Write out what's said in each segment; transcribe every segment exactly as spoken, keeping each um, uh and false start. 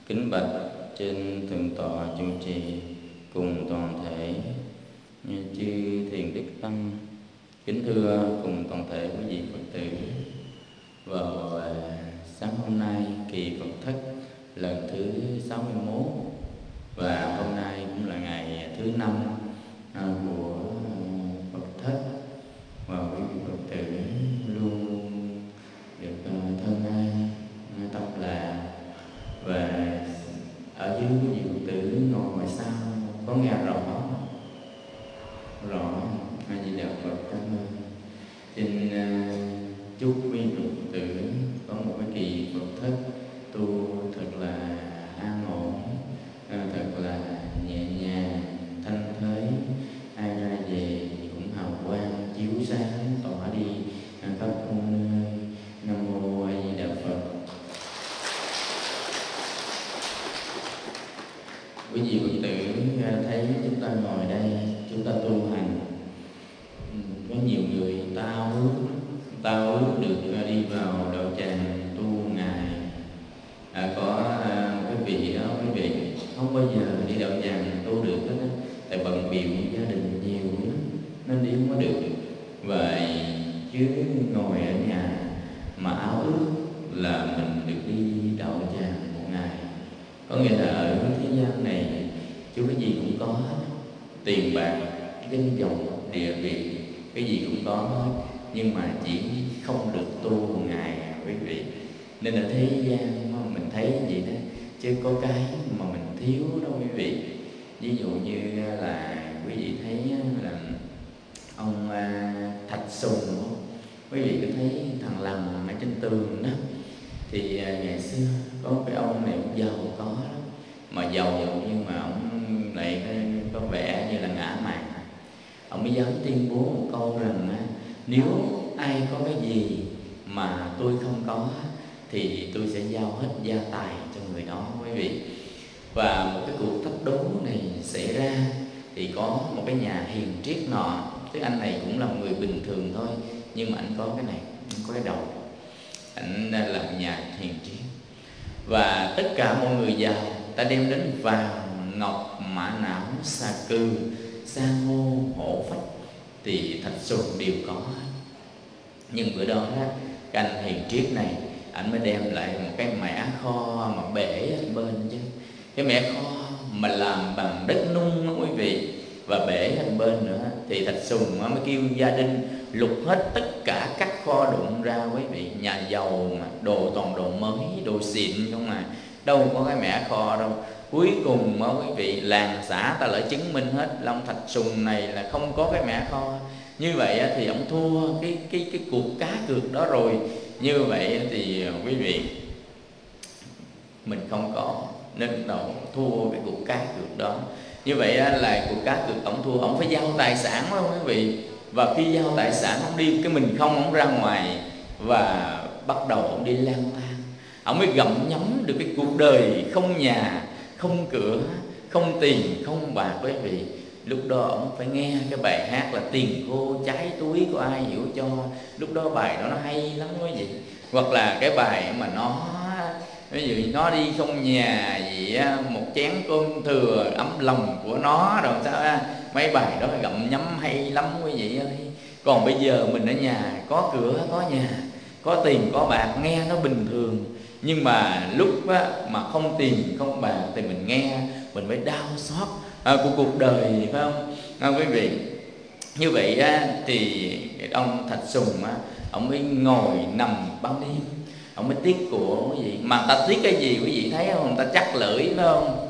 Kính bạch trên thượng tọa chủ trì cùng toàn thể chư thiền đức tăng, kính thưa cùng toàn thể quý vị Phật tử. Vào sáng hôm nay kỳ Phật thất lần thứ sáu mươi mốt, và hôm nay cũng là ngày thứ năm của Phật thất, và quý vị Phật tử luôn được thân ai tập là. Và ở dưới quý vị Phật tử ngồi ngoài sau có nghe rõ rõ A Di Đà Phật. Cảm ơn. Xin uh, chúc quý vị Phật tử có một cái kỳ Phật thất tu thật là an ổn, uh, thật là nhẹ nhàng, thanh thới. Ai ra về cũng hào quang chiếu sáng tỏa đi khắp muôn nơi. Nam mô A Di Đà Phật. Quý vị Phật tử thấy chúng ta ngồi đây, chúng ta tu hành, có nhiều người ta ao ước, ta ao ước được đi vào đạo tràng tu ngài. À, có à, cái vị đó, quý vị không bao giờ đi đạo tràng tu được hết á, tại bận bịu gia đình nhiều lắm nên đi không có được. Và chứ ngồi ở nhà mà ao ước là mình được đi đạo tràng một ngày. Có nghĩa là ở thế gian này chú cái gì cũng có, tiền bạc, danh vọng, địa vị, cái gì cũng có hết, nhưng mà chỉ không được tu một ngày quý vị. Nên ở thế gian mình thấy gì đó, chứ có cái mà mình thiếu đó quý vị. Ví dụ như là quý vị thấy là ông Thạch Sùng, quý vị có thấy thằng Lằn ở trên tường đó, thì ngày xưa có cái ông này cũng giàu có lắm, mà giàu nhưng mà ông này có vẻ như là ngã mạn. Ông mới dám tuyên bố một câu rằng nếu ai có cái gì mà tôi không có thì tôi sẽ giao hết gia tài cho người đó quý vị. Và một cái cuộc thách đố này xảy ra thì có một cái nhà hiền triết nọ, tức anh này cũng là người bình thường thôi, nhưng mà anh có cái này, anh có cái đầu, anh là nhà hiền triết. Và tất cả mọi người giàu ta đem đến vàng, ngọc, mã não, xà cừ, san hô, hổ phách thì Thạch Sùng đều có. Nhưng bữa đó cái anh hiền triết này anh mới đem lại một cái mẻ kho mà bể ở bên chứ, cái mẻ kho mà làm bằng đất nung đó quý vị, và bể ở bên nữa. Thì Thạch Sùng mới kêu gia đình lục hết tất cả các kho đụng ra quý vị. Nhà giàu mà đồ toàn đồ mới, đồ xịn không mà, đâu có cái mẻ kho đâu. Cuối cùng đó quý vị, làng xã ta lại chứng minh hết là ông Thạch Sùng này là không có cái mẻ kho. Như vậy thì ông thua cái cái cái cuộc cá cược đó rồi. Như vậy thì quý vị, mình không có nên đầu thua cái cuộc cá cược đó. Như vậy là cuộc cá cược ông thua, ông phải giao tài sản đó quý vị. Và khi giao tài sản ông đi cái mình không, ông ra ngoài và bắt đầu ông đi lang thang. Ông mới gặm nhấm được cái cuộc đời không nhà, không cửa, không tiền, không bạc quý vị. Lúc đó ông phải nghe cái bài hát là Tiền khô cháy túi, có ai hiểu cho. Lúc đó bài đó nó hay lắm quý vị. Hoặc là cái bài mà nó, ví dụ nó đi không nhà gì á, một chén cơm thừa ấm lòng của nó rồi sao á. Mấy bài đó gặm nhấm hay lắm quý vị ơi. Còn bây giờ mình ở nhà, có cửa, có nhà, có tiền, có bạc, nghe nó bình thường. Nhưng mà lúc á, mà không tiền, không bạc thì mình nghe mình mới đau xót à, của cuộc đời, phải không à, quý vị. Như vậy á, thì ông Thạch Sùng á, ông mới ngồi nằm bao đêm, ông mới tiếc của quý vị. Mà ta tiếc cái gì quý vị thấy không? Người ta chắc lưỡi phải không?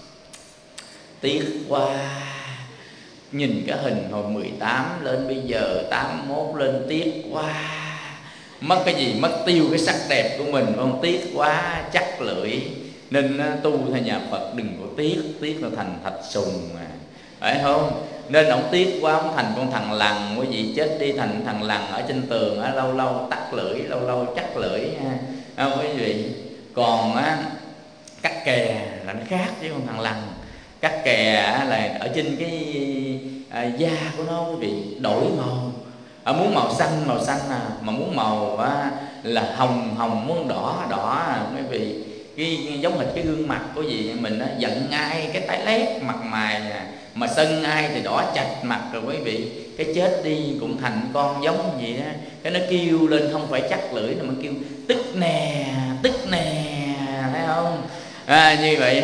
Tiếc quá. Nhìn cái hình hồi mười tám lên bây giờ tám mốt lên, tiếc quá. Mất cái gì? Mất tiêu cái sắc đẹp của mình, không? Tiếc quá, chắc lưỡi. Nên tu theo nhà Phật đừng có tiếc, tiếc là thành Thạch Sùng mà, phải không? Nên ông tiếc quá, ông thành con thằng Lằn quý vị. Chết đi thành thằng Lằn ở trên tường á, lâu lâu tắt lưỡi, lâu lâu chắc lưỡi ha, không quý vị. Còn á, cắt kè là nó khác với con thằng Lằn. Cắt kè là ở trên cái à, da của nó quý vị, đổi màu. À, muốn màu xanh màu xanh à, mà muốn màu à, là hồng hồng, muốn đỏ đỏ à, quý vị. cái giống hệt cái gương mặt của gì mình á, giận ai cái tái lét mặt mày à, mà sân ai thì đỏ chạch mặt rồi quý vị. Cái chết đi cũng thành con giống gì đó, cái nó kêu lên không phải chắc lưỡi mà kêu tức nè, tức nè, thấy không? À, như vậy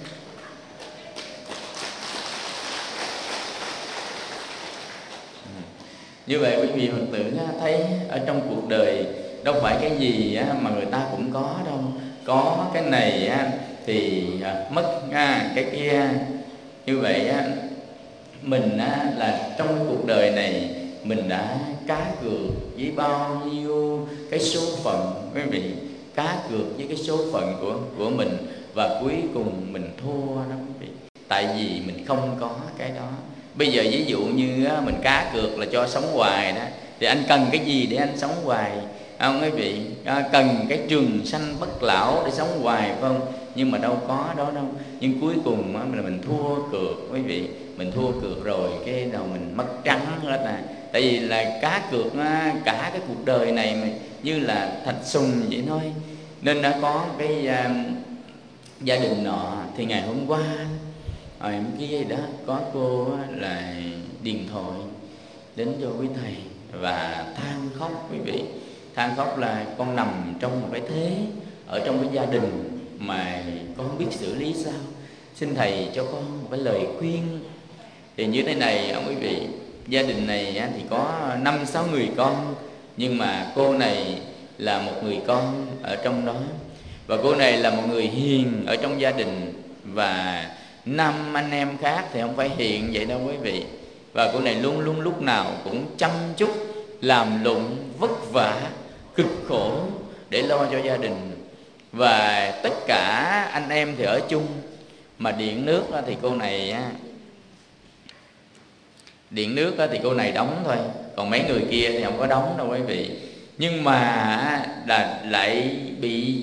như vậy quý vị Phật tử thấy ở trong cuộc đời đâu phải cái gì mà người ta cũng có đâu. Có cái này thì mất cái kia. Như vậy mình là trong cái cuộc đời này mình đã cá cược với bao nhiêu cái số phận quý vị, cá cược với cái số phận của của mình, và cuối cùng mình thua đó quý vị. Tại vì mình không có cái đó. Bây giờ ví dụ như mình cá cược là cho sống hoài đó, thì anh cần cái gì để anh sống hoài? Không quý vị, cần cái trường sanh bất lão để sống hoài phải không? Nhưng mà đâu có đó đâu. Nhưng cuối cùng á, mình mình thua cược quý vị, mình thua cược rồi cái đầu mình mất trắng hết nè. Tại vì là cá cược á, cả cái cuộc đời này mà như là thạch sùng vậy thôi. Nên đã có cái uh, gia đình nọ thì ngày hôm qua rồi cái gì đó có cô là điện thoại đến cho quý thầy và than khóc quý vị. Than khóc là con nằm trong một cái thế ở trong cái gia đình mà con không biết xử lý sao, xin thầy cho con một cái lời khuyên. Thì như thế này ông quý vị, gia đình này thì có năm sáu người con, nhưng mà cô này là một người con ở trong đó, và cô này là một người hiền ở trong gia đình, và năm anh em khác thì không phải hiền vậy đâu quý vị. Và cô này luôn luôn lúc nào cũng chăm chút, làm lụng, vất vả, cực khổ để lo cho gia đình. Và tất cả anh em thì ở chung, mà điện nước thì cô này điện nước thì cô này đóng thôi, còn mấy người kia thì không có đóng đâu quý vị. Nhưng mà là lại bị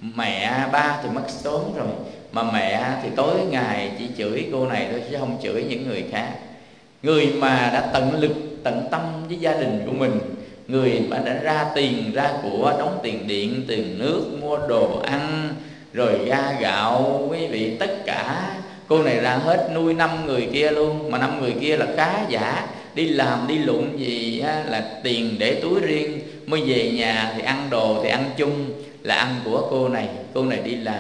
mẹ ba thì mất sớm rồi, mà mẹ thì tối ngày chỉ chửi cô này thôi chứ không chửi những người khác. Người mà đã tận lực tận tâm với gia đình của mình, người mà đã ra tiền ra của, đóng tiền điện, tiền nước, mua đồ ăn, rồi ra gạo quý vị, tất cả cô này ra hết nuôi năm người kia luôn. Mà năm người kia là khá giả, đi làm đi lụng gì á, là tiền để túi riêng, mới về nhà thì ăn đồ thì ăn chung, là ăn của cô này. Cô này đi làm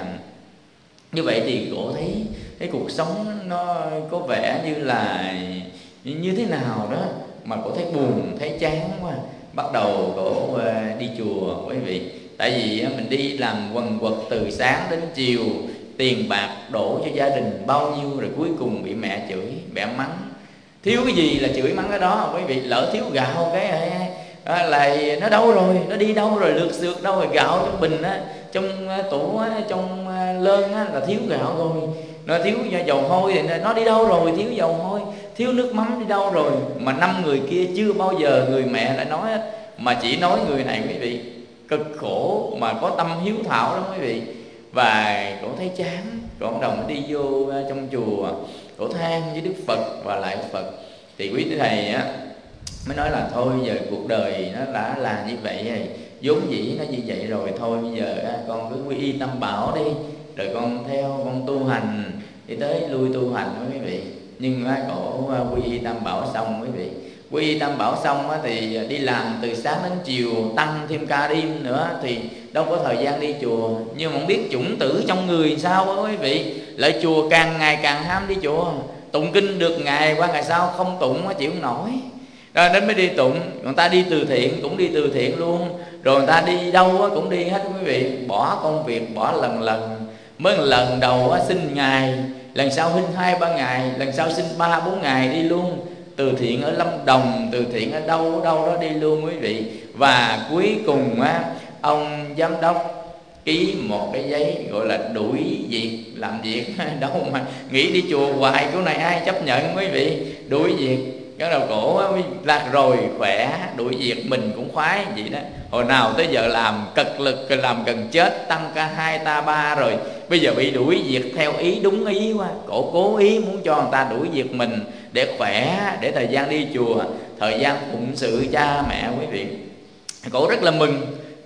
như vậy thì cô thấy cái cuộc sống nó có vẻ như là như thế nào đó, mà cô thấy buồn, thấy chán quá. Bắt đầu cô đi chùa quý vị. Tại vì mình đi làm quần quật từ sáng đến chiều, tiền bạc đổ cho gia đình bao nhiêu, rồi cuối cùng bị mẹ chửi, mẹ mắng. Thiếu cái gì là chửi mắng cái đó quý vị. Lỡ thiếu gạo cái à, là nó đâu rồi, nó đi đâu rồi, lượt xược đâu rồi. Gạo trong bình á, trong tủ á, trong lơn á, là thiếu gạo rồi. Nó thiếu dầu hôi thì nó đi đâu rồi, thiếu dầu hôi. Thiếu nước mắm đi đâu rồi. Mà năm người kia chưa bao giờ người mẹ lại nói hết, mà chỉ nói người này quý vị. Cực khổ mà có tâm hiếu thảo lắm quý vị. Và cổ thấy chán, cổ bắt đầu đi vô trong chùa, cổ than với Đức Phật và lại Phật. Thì quý thầy á mới nói là thôi giờ cuộc đời nó đã là như vậy rồi, vốn dĩ nó như vậy rồi, thôi bây giờ con cứ quy y Tam Bảo đi, rồi con theo con tu hành, đi tới lui tu hành đó quý vị. Nhưng mà cổ quy y Tam Bảo xong quý vị, quy y Tam Bảo xong thì đi làm từ sáng đến chiều, tăng thêm ca đêm nữa thì đâu có thời gian đi chùa. Nhưng mà không biết chủng tử trong người sao đó quý vị, lại chùa càng ngày càng ham đi chùa. Tụng kinh được ngày qua ngày sau không tụng chịu không nổi, rồi đến mới đi tụng. Người ta đi từ thiện cũng đi từ thiện luôn, rồi người ta đi đâu cũng đi hết quý vị. Bỏ công việc, bỏ lần lần. Mới lần đầu xin ngày, lần sau xin hai ba ngày, lần sau xin ba bốn ngày đi luôn. Từ thiện ở Lâm Đồng, từ thiện ở đâu đâu đó đi luôn quý vị. Và cuối cùng á, ông giám đốc ký một cái giấy gọi là đuổi việc, làm việc đâu mà nghĩ đi chùa hoài, cái này ai chấp nhận quý vị. Đuổi việc, cái đầu cổ lạc rồi khỏe, đuổi việc mình cũng khoái vậy đó. Hồi nào tới giờ làm cực lực, làm gần chết, tăng ca hai ta ba rồi, bây giờ bị đuổi việc theo ý, đúng ý quá. Cổ cố ý muốn cho người ta đuổi việc mình để khỏe, để thời gian đi chùa, thời gian phụng sự cha mẹ quý vị. Cổ rất là mừng,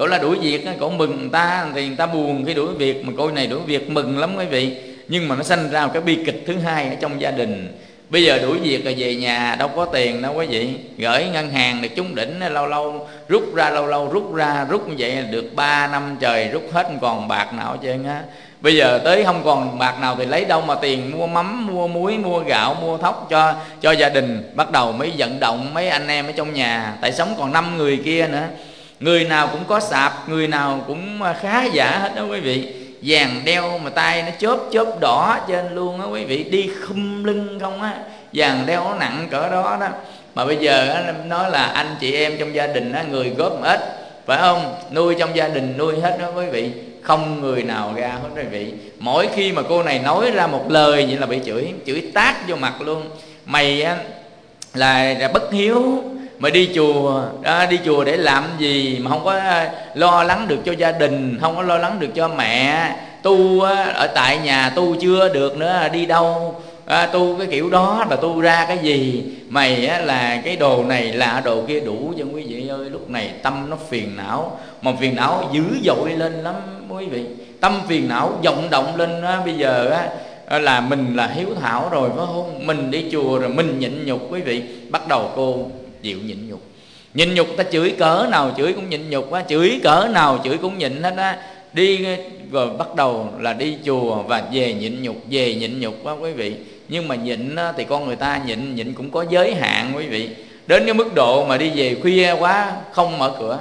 cổ là đuổi việc, cổ mừng người ta thì người ta buồn khi đuổi việc, mà cô này đuổi việc mừng lắm quý vị. Nhưng mà nó sanh ra một cái bi kịch thứ hai ở trong gia đình. Bây giờ đuổi việc rồi về nhà đâu có tiền đâu quý vị, gửi ngân hàng được trúng đỉnh, lâu lâu rút ra, lâu lâu rút ra, rút như vậy được ba năm trời rút hết không còn bạc nào hết trơn á. Bây giờ tới không còn bạc nào thì lấy đâu mà tiền mua mắm, mua muối, mua gạo, mua thóc cho cho gia đình. Bắt đầu mới vận động mấy anh em ở trong nhà, tại sống còn năm người kia nữa, người nào cũng có sạp, người nào cũng khá giả hết đó quý vị. Vàng đeo mà tay nó chớp chớp đỏ trên luôn á quý vị, đi khum lưng không á, vàng đeo nó nặng cỡ đó đó. Mà bây giờ á, nói là anh chị em trong gia đình á, người góp một ít, phải không, nuôi trong gia đình nuôi hết đó quý vị, không người nào ra hết quý vị. Mỗi khi mà cô này nói ra một lời vậy là bị chửi, chửi tát vô mặt luôn. Mày á là, là bất hiếu, mà đi chùa à, đi chùa để làm gì mà không có lo lắng được cho gia đình, không có lo lắng được cho mẹ. Tu á, ở tại nhà tu chưa được nữa, đi đâu à, tu cái kiểu đó là tu ra cái gì. Mày á, là cái đồ này lạ đồ kia đủ cho quý vị ơi. Lúc này tâm nó phiền não, mà phiền não dữ dội lên lắm quý vị. Tâm phiền não vọng động lên á, bây giờ á là mình là hiếu thảo rồi phải không, mình đi chùa rồi mình nhịn nhục quý vị. Bắt đầu cô chịu nhịn nhục. Nhịn nhục ta chửi cỡ nào chửi cũng nhịn nhục á, chửi cỡ nào chửi cũng nhịn hết á. Đi rồi bắt đầu là đi chùa và về nhịn nhục, về nhịn nhục á quý vị. Nhưng mà nhịn á, thì con người ta nhịn nhịn cũng có giới hạn quý vị. Đến cái mức độ mà đi về khuya quá không mở cửa,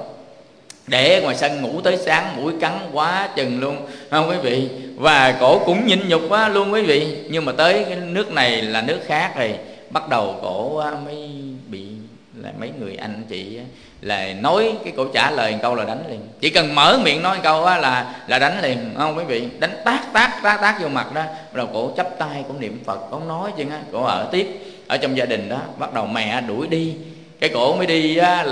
để ngoài sân ngủ tới sáng, mũi cắn quá chừng luôn không quý vị. Và cổ cũng nhịn nhục quá luôn quý vị. Nhưng mà tới cái nước này là nước khác rồi, bắt đầu cổ mới bị là mấy người anh chị là nói cái cổ trả lời một câu là đánh liền. Chỉ cần mở miệng nói một câu là là đánh liền không quý vị, đánh tát tát tát tát vô mặt đó. Rồi cổ chắp tay, cổ niệm Phật, cổ nói chứ á, cổ ở tiếp ở trong gia đình đó. Bắt đầu mẹ đuổi đi, cái cổ mới đi á,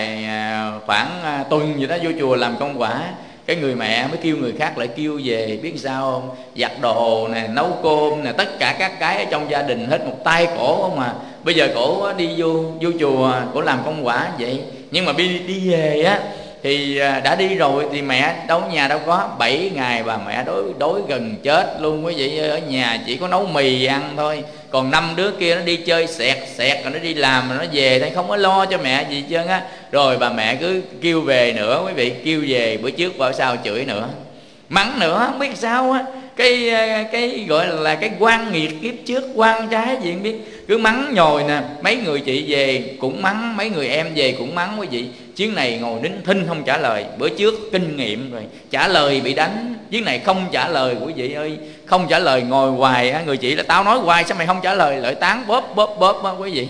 là khoảng tuần gì đó vô chùa làm công quả. Cái người mẹ mới kêu người khác lại kêu về, biết sao không, giặt đồ nè, nấu cơm nè, tất cả các cái ở trong gia đình hết một tay cổ không à. Bây giờ cổ đi vô vô chùa, cổ làm công quả vậy. Nhưng mà đi đi về á thì đã đi rồi thì mẹ đâu nhà đâu có. Bảy ngày bà mẹ đói đói gần chết luôn quý vị. Ở nhà chỉ có nấu mì ăn thôi, còn năm đứa kia nó đi chơi xẹt xẹt rồi nó đi làm rồi nó về thôi, không có lo cho mẹ gì trơn á. Rồi bà mẹ cứ kêu về nữa quý vị, kêu về. Bữa trước bảo sao chửi nữa, mắng nữa, không biết sao á. Cái cái gọi là cái quan nghiệt kiếp trước, quan trái gì không biết, cứ mắng nhồi nè. Mấy người chị về cũng mắng, mấy người em về cũng mắng quý vị. Chuyến này ngồi nín thinh không trả lời. Bữa trước kinh nghiệm rồi, trả lời bị đánh. Chuyến này không trả lời quý vị ơi, không trả lời ngồi hoài á. Người chị là tao nói hoài sao mày không trả lời, lợi tán bóp bóp bóp á quý vị.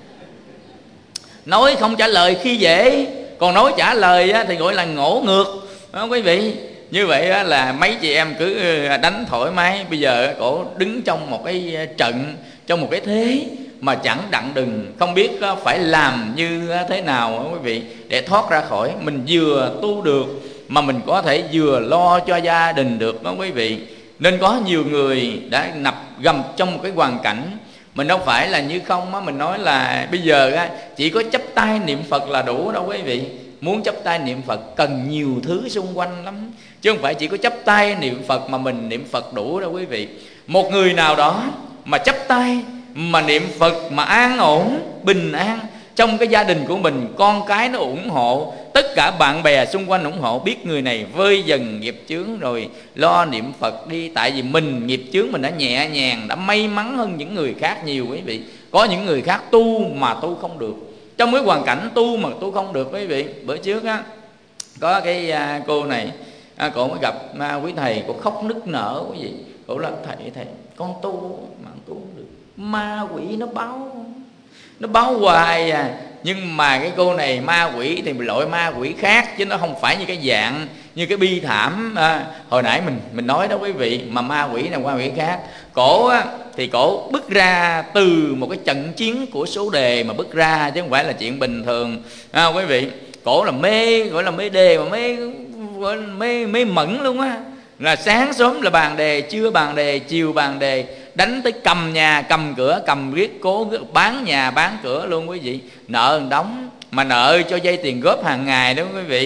Nói không trả lời khi dễ, còn nói trả lời á, thì gọi là ngổ ngược đó quý vị. Như vậy á, là mấy chị em cứ đánh thoải mái. Bây giờ cổ đứng trong một cái trận, trong một cái thế mà chẳng đặng đừng, không biết phải làm như thế nào quý vị để thoát ra khỏi. Mình vừa tu được mà mình có thể vừa lo cho gia đình được đó quý vị. Nên có nhiều người đã nằm gầm trong một cái hoàn cảnh. Mình đâu phải là như không á, mình nói là bây giờ á, chỉ có chắp tay niệm Phật là đủ đâu quý vị. Muốn chắp tay niệm Phật cần nhiều thứ xung quanh lắm, chứ không phải chỉ có chắp tay niệm Phật mà mình niệm Phật đủ đâu quý vị. Một người nào đó mà chắp tay mà niệm Phật mà an ổn, bình an trong cái gia đình của mình, con cái nó ủng hộ, tất cả bạn bè xung quanh ủng hộ, biết người này vơi dần nghiệp chướng rồi lo niệm Phật đi. Tại vì mình nghiệp chướng mình đã nhẹ nhàng, đã may mắn hơn những người khác nhiều quý vị. Có những người khác tu mà tu không được, trong cái hoàn cảnh tu mà tu không được quý vị. Bữa trước á có cái à, cô này à, cổ mới gặp à, quý thầy, cổ khóc nức nở quý vị. Cổ là thầy thầy con tu mà tu không được, ma quỷ nó báo nó báo hoài à. Nhưng mà cái cô này ma quỷ thì loại ma quỷ khác, chứ nó không phải như cái dạng như cái bi thảm à, hồi nãy mình mình nói đó quý vị. Mà ma quỷ là ma quỷ khác. Cổ á, thì cổ bước ra từ một cái trận chiến của số đề mà bước ra, chứ không phải là chuyện bình thường à, quý vị. Cổ là mê, gọi là mê đề mà mê gọi là mê mê mẩn luôn á. Là sáng sớm là bàn đề, trưa bàn đề, chiều bàn đề, đánh tới cầm nhà cầm cửa, cầm riết cố bán nhà bán cửa luôn quý vị. Nợ đóng, mà nợ cho vay tiền góp hàng ngày đó quý vị.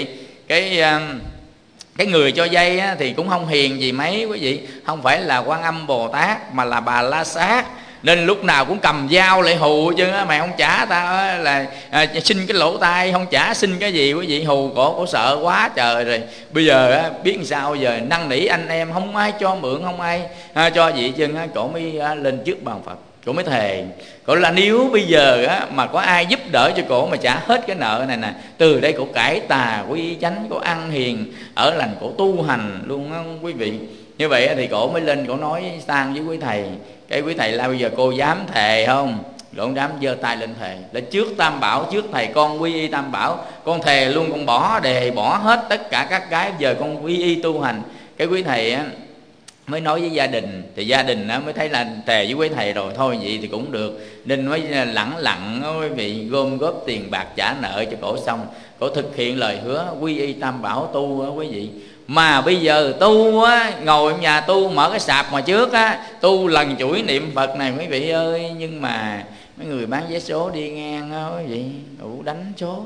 cái cái người cho dây á, thì cũng không hiền gì mấy quý vị, không phải là Quan Âm Bồ Tát mà là Bà La Sát, nên lúc nào cũng cầm dao lại hù chứ á, mày không trả tao là à, xin cái lỗ tai, không trả xin cái gì quý vị, hù cổ, cổ sợ quá trời rồi. Bây giờ á, biết làm sao giờ, năn nỉ anh em, không ai cho mượn, không ai à, cho gì chứ á, cổ mới à, lên trước bàn Phật, cổ mới thề, cổ là nếu bây giờ á, mà có ai giúp đỡ cho cổ mà trả hết cái nợ này nè, từ đây cổ cải tà quy chánh, cổ ăn hiền ở lành, cổ tu hành luôn á quý vị. Như vậy thì cổ mới lên cổ nói sang với quý thầy. Cái quý thầy la bây giờ cô dám thề không? Cổ không dám, giơ tay lên thề là trước Tam Bảo, trước thầy con quy y Tam Bảo, con thề luôn, con bỏ đề, bỏ hết tất cả các cái, giờ con quy y tu hành. Cái quý thầy á mới nói với gia đình, thì gia đình á mới thấy là thề với quý thầy rồi, thôi vậy thì cũng được, nên mới lẳng lặng quý vị gom góp tiền bạc trả nợ cho cổ xong. Cổ thực hiện lời hứa quy y Tam Bảo tu á quý vị. Mà bây giờ tu á, ngồi ở nhà tu, mở cái sạp mà trước á, tu lần chuỗi niệm Phật này quý vị ơi. Nhưng mà mấy người bán vé số đi ngang á quý vị, đủ đánh số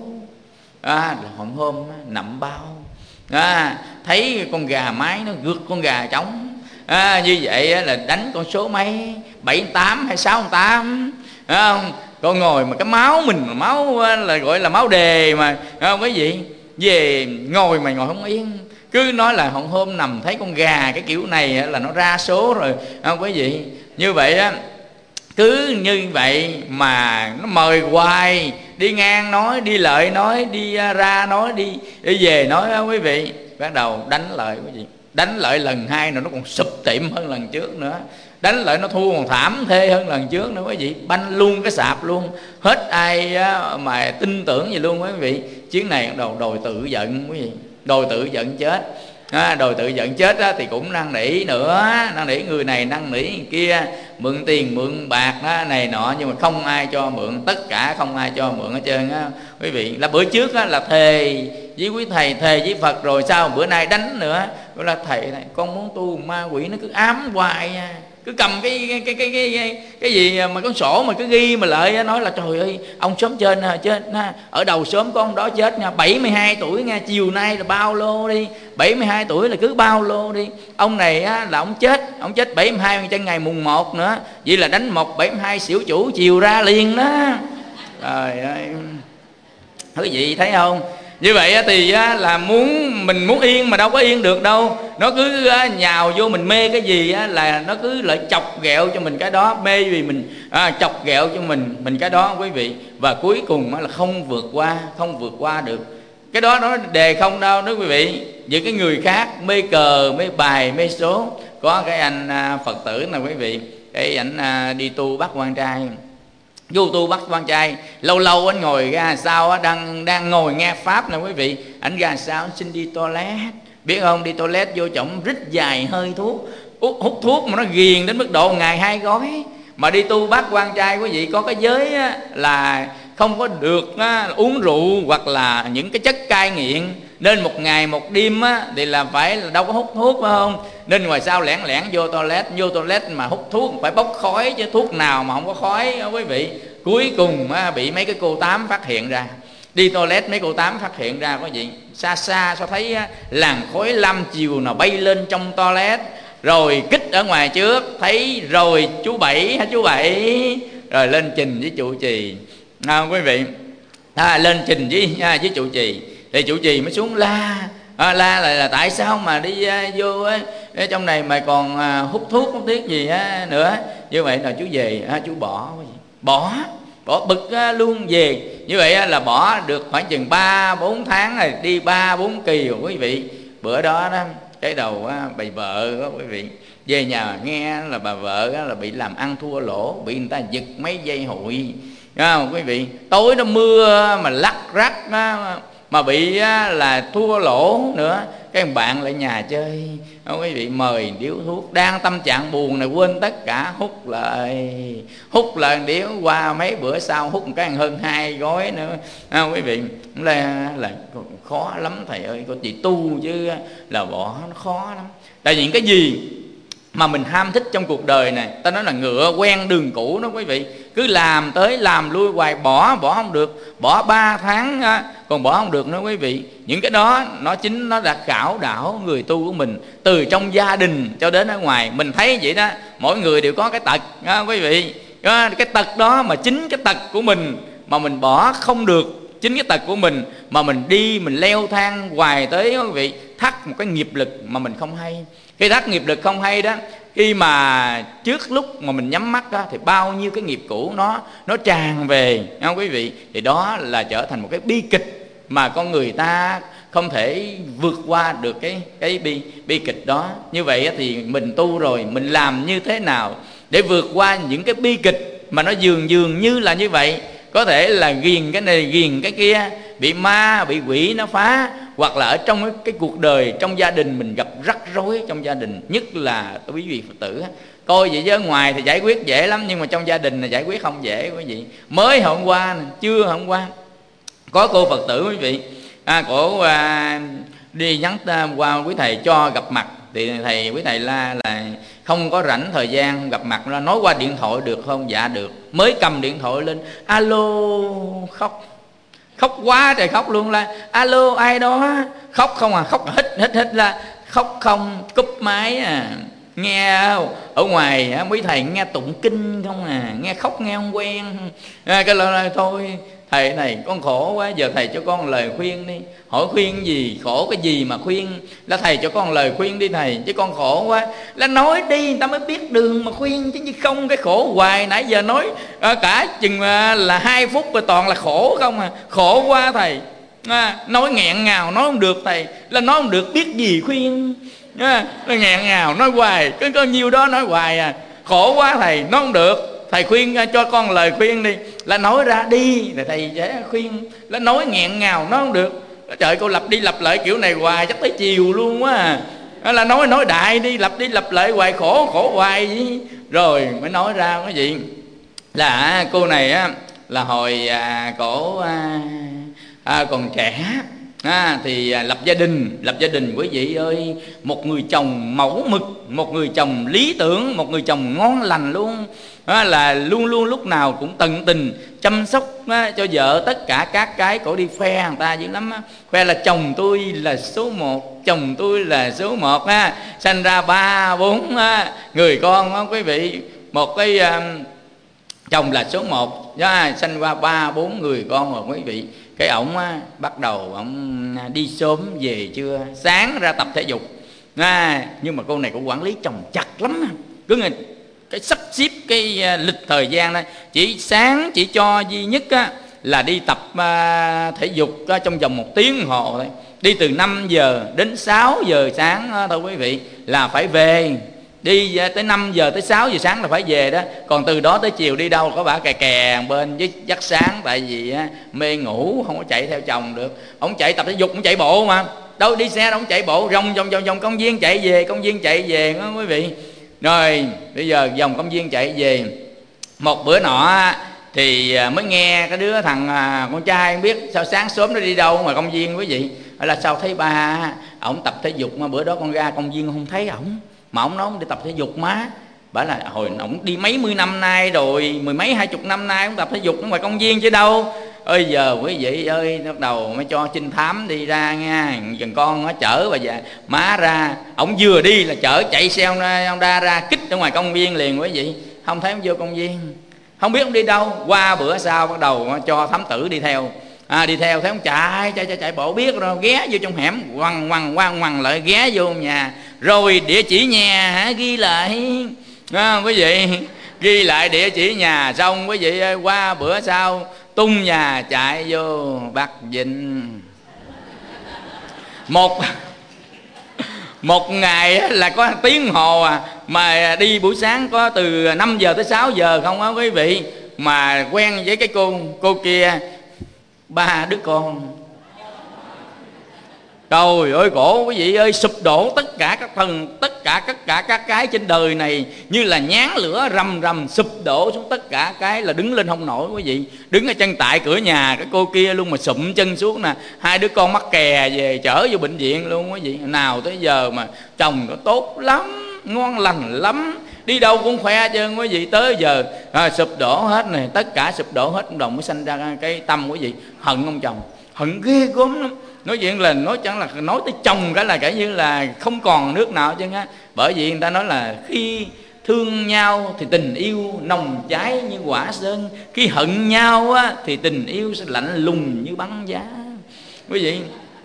à, hôm hôm á, nậm bao à, thấy con gà mái nó gượt con gà trống à, như vậy á, là đánh con số mấy, bảy tám hay sáu tám, phải không? Con ngồi mà cái máu mình mà máu là gọi là máu đề mà, phải không quý vị? Về ngồi mà ngồi không yên, cứ nói là hôm hôm nằm thấy con gà cái kiểu này là nó ra số rồi, không quý vị? Như vậy á, cứ như vậy mà nó mời hoài, đi ngang nói, đi lợi nói, đi ra nói, đi đi về nói đó quý vị. Bắt đầu đánh lợi quý vị, đánh lợi lần hai nữa nó còn sụp tiệm hơn lần trước nữa, đánh lợi nó thua còn thảm thê hơn lần trước nữa quý vị, banh luôn cái sạp luôn, hết ai mà tin tưởng gì luôn quý vị. Chuyến này bắt đầu đòi tự giận quý vị, đòi tự giận chết à, đòi tự giận chết á, thì cũng năn nỉ nữa, năn nỉ người này, năn nỉ người kia, mượn tiền mượn bạc á, này nọ, nhưng mà không ai cho mượn, tất cả không ai cho mượn hết trơn á quý vị. Là bữa trước á, là thề với quý thầy, thề với Phật rồi, sao bữa nay đánh nữa? Đó là thầy này, con muốn tu ma quỷ nó cứ ám hoài nha, cứ cầm cái cái cái cái cái cái, cái gì mà con sổ mà cứ ghi mà lợi, nói là trời ơi ông xóm trên chết ở đầu xóm con đó chết nha, bảy mươi hai tuổi nha, chiều nay là bao lô đi, bảy mươi hai tuổi là cứ bao lô đi. Ông này á, là ông chết, ông chết bảy mươi hai trên ngày mùng một nữa, vậy là đánh một bảy mươi hai xỉu chủ chiều ra liền đó. Trời ơi quý vị thấy không? Như vậy thì là muốn mình muốn yên mà đâu có yên được đâu. Nó cứ nhào vô mình, mê cái gì là nó cứ lại chọc ghẹo cho mình cái đó, mê vì mình à, chọc ghẹo cho mình mình cái đó quý vị. Và cuối cùng là không vượt qua, không vượt qua được cái đó. Nó đề không đâu đó quý vị. Những cái người khác mê cờ, mê bài, mê số. Có cái anh Phật tử này quý vị, cái ảnh đi tu bắt quan trai, vô tu bắt quan trai, lâu lâu anh ngồi ra sao đang đang ngồi nghe pháp nè quý vị, anh ra sao anh xin đi toilet, biết không? Đi toilet vô trọng rít dài hơi thuốc, hút, hút thuốc mà nó ghiền đến mức độ ngày hai gói. Mà đi tu bắt quan trai quý vị, có cái giới á, là không có được á, uống rượu hoặc là những cái chất cai nghiện, nên một ngày một đêm á, thì là phải là đâu có hút thuốc, phải không? Nên ngoài sau lẻn lẻn vô toilet, vô toilet mà hút thuốc phải bốc khói, chứ thuốc nào mà không có khói đó, quý vị. Cuối cùng á, bị mấy cái cô tám phát hiện ra. Đi toilet mấy cô tám phát hiện ra quý vị, xa xa sao thấy á, làn khói lam chiều nào bay lên trong toilet, rồi kích ở ngoài trước thấy rồi chú Bảy hả, chú Bảy rồi lên trình với trụ trì à, quý vị à, lên trình với à, với trụ trì thì trụ trì mới xuống la à, la là, là tại sao mà đi à, vô á, trong này mày còn à, hút thuốc hút tiết gì á, nữa. Như vậy là chú về à, chú bỏ bỏ bỏ bực á, luôn về. Như vậy á, là bỏ được khoảng chừng ba bốn tháng rồi, đi ba bốn kỳ rồi quý vị. Bữa đó đó cái đầu á, bà vợ đó quý vị, về nhà nghe là bà vợ á, là bị làm ăn thua lỗ, bị người ta giật mấy dây hụi, không quý vị? Tối nó mưa mà lắc rắc á, mà bị á, là thua lỗ nữa. Cái bạn lại nhà chơi, không quý vị, mời điếu thuốc, đang tâm trạng buồn này quên tất cả, hút lại hút lại điếu, qua mấy bữa sau hút một cái hơn hai gói nữa, không quý vị. Là, là khó lắm thầy ơi, có chị tu chứ là bỏ nó khó lắm. Tại vì cái gì mà mình ham thích trong cuộc đời này. Ta nói là ngựa quen đường cũ đó quý vị, cứ làm tới làm lui hoài, bỏ bỏ không được, bỏ ba tháng còn bỏ không được nữa quý vị. Những cái đó nó chính nó đã cảo đảo người tu của mình, từ trong gia đình cho đến ở ngoài. Mình thấy vậy đó, mỗi người đều có cái tật đó, quý vị. Cái tật đó mà chính cái tật của mình mà mình bỏ không được, chính cái tật của mình mà mình đi mình leo thang hoài tới quý vị, thắt một cái nghiệp lực mà mình không hay. Khi thắt nghiệp lực không hay đó, khi mà trước lúc mà mình nhắm mắt đó, thì bao nhiêu cái nghiệp cũ nó nó tràn về, không quý vị? Thì đó là trở thành một cái bi kịch mà con người ta không thể vượt qua được cái cái bi bi kịch đó. Như vậy thì mình tu rồi, mình làm như thế nào để vượt qua những cái bi kịch mà nó dường dường như là như vậy? Có thể là ghiền cái này ghiền cái kia, bị ma bị quỷ nó phá, hoặc là ở trong cái, cái cuộc đời trong gia đình mình gặp rắc rối trong gia đình. Nhất là quý vị Phật tử coi vậy chứ ở ngoài thì giải quyết dễ lắm, nhưng mà trong gia đình là giải quyết không dễ quý vị. Mới hôm qua chưa hôm qua có cô Phật tử quý vị, à, cổ à, đi nhắn qua quý thầy cho gặp mặt, thì thầy quý thầy la là không có rảnh thời gian không gặp mặt, nói qua điện thoại được không? Dạ được. Mới cầm điện thoại lên alo, khóc khóc quá trời khóc luôn, là alo ai đó, khóc không à, khóc hít hít hít là khóc không, cúp máy à. Nghe ở ngoài quý thầy nghe tụng kinh không à, nghe khóc nghe không quen. À, cái lời thôi thầy này con khổ quá, giờ thầy cho con lời khuyên đi. Hỏi khuyên gì, khổ cái gì mà khuyên? Là thầy cho con lời khuyên đi thầy, chứ con khổ quá. Là nói đi người ta mới biết đường mà khuyên, chứ không cái khổ hoài. Nãy giờ nói à, cả chừng à, là hai phút rồi toàn là khổ không à. Khổ quá thầy à, nói nghẹn ngào nói không được thầy, là nói không được biết gì khuyên à, nó nghẹn ngào nói hoài, cứ có nhiêu đó nói hoài à. Khổ quá thầy, nói không được, thầy khuyên cho con lời khuyên đi. Là nói ra đi rồi thầy sẽ khuyên. Là nói nghẹn ngào nói không được. Trời, cô lặp đi lặp lại kiểu này hoài chắc tới chiều luôn quá à. Là nói nói đại đi, lặp đi lặp lại hoài, khổ khổ hoài gì. Rồi mới nói ra cái gì là cô này á, là hồi à, cổ à, à, còn trẻ à, thì à, lập gia đình. Lập gia đình quý vị ơi, một người chồng mẫu mực, một người chồng lý tưởng, một người chồng ngon lành luôn à, là luôn luôn lúc nào cũng tận tình chăm sóc á, cho vợ. Tất cả các cái cổ đi khoe người ta dữ lắm á. Khoe là chồng tôi là số một, chồng tôi là số một á. Sanh ra ba bốn á, người con á quý vị. Một cái à, chồng là số một á, sanh qua ba bốn người con rồi quý vị. Cái ổng á, bắt đầu ổng đi sớm về trưa, sáng ra tập thể dục à, nhưng mà cô này cũng quản lý chồng chặt lắm, cứ ngày cái sắp xếp cái lịch thời gian đó, chỉ sáng chỉ cho duy nhất á, là đi tập à, thể dục á, trong vòng một tiếng đồng hồ thôi. Đi từ năm giờ đến sáu giờ sáng á, thôi quý vị, là phải về. Đi tới năm giờ tới sáu giờ sáng là phải về đó. Còn từ đó tới chiều đi đâu có bả kè kè bên với giấc sáng. Tại vì á, mê ngủ không có chạy theo chồng được. Ông chạy tập thể dục, ông chạy bộ mà, đâu đi xe đâu, ông chạy bộ rong vòng vòng vòng công viên chạy về, công viên chạy về đó quý vị. Rồi bây giờ vòng công viên chạy về. Một bữa nọ thì mới nghe cái đứa thằng con trai không biết sao sáng sớm nó đi đâu mà công viên quý vị. Là sao thấy ba ổng tập thể dục, mà bữa đó con ra công viên không thấy ổng. Mà ổng nói ổng đi tập thể dục má. Bảo là hồi ổng đi mấy mươi năm nay rồi, mười mấy hai chục năm nay ổng tập thể dục ở ngoài công viên chứ đâu. Ơi giờ quý vị ơi, bắt đầu mới cho trinh thám đi ra nha. Dần con nó chở bà già má ra. Ổng vừa đi là chở chạy xe Honda ra kích ở ngoài công viên liền quý vị. Không thấy ổng vô công viên, không biết ổng đi đâu. Qua bữa sau bắt đầu cho thám tử đi theo. À, đi theo thấy ông chạy chạy chạy chạy bộ biết rồi, ghé vô trong hẻm quằn quằn quằn quằn lại ghé vô nhà. Rồi địa chỉ nhà hả, ghi lại à, quý vị, ghi lại địa chỉ nhà xong quý vị ơi, qua bữa sau tung nhà chạy vô Bắc Vinh. Một một ngày là có tiếng hồ à, mà đi buổi sáng có từ năm giờ tới sáu giờ không á quý vị. Mà quen với cái cô cô kia ba đứa con. Trời ơi khổ quý vị ơi, sụp đổ tất cả các thần, tất cả tất cả các cái trên đời này như là nhán lửa rầm rầm sụp đổ xuống. Tất cả cái là đứng lên không nổi quý vị. Đứng ở chân tại cửa nhà cái cô kia luôn mà sụm chân xuống nè. Hai đứa con mắc kè về chở vô bệnh viện luôn quý vị. Nào tới giờ mà chồng nó tốt lắm, ngon lành lắm, đi đâu cũng khoe chứ quý vị. Tới giờ à, sụp đổ hết này, tất cả sụp đổ hết, ông Đồng mới sanh ra cái tâm quý vị hận ông chồng, hận ghê gớm lắm. Nói chuyện là nói chẳng là nói tới chồng cái là kể như là không còn nước nào chứ á. Bởi vì người ta nói là khi thương nhau thì tình yêu nồng cháy như hỏa sơn, khi hận nhau á, thì tình yêu sẽ lạnh lùng như băng giá. Quý vị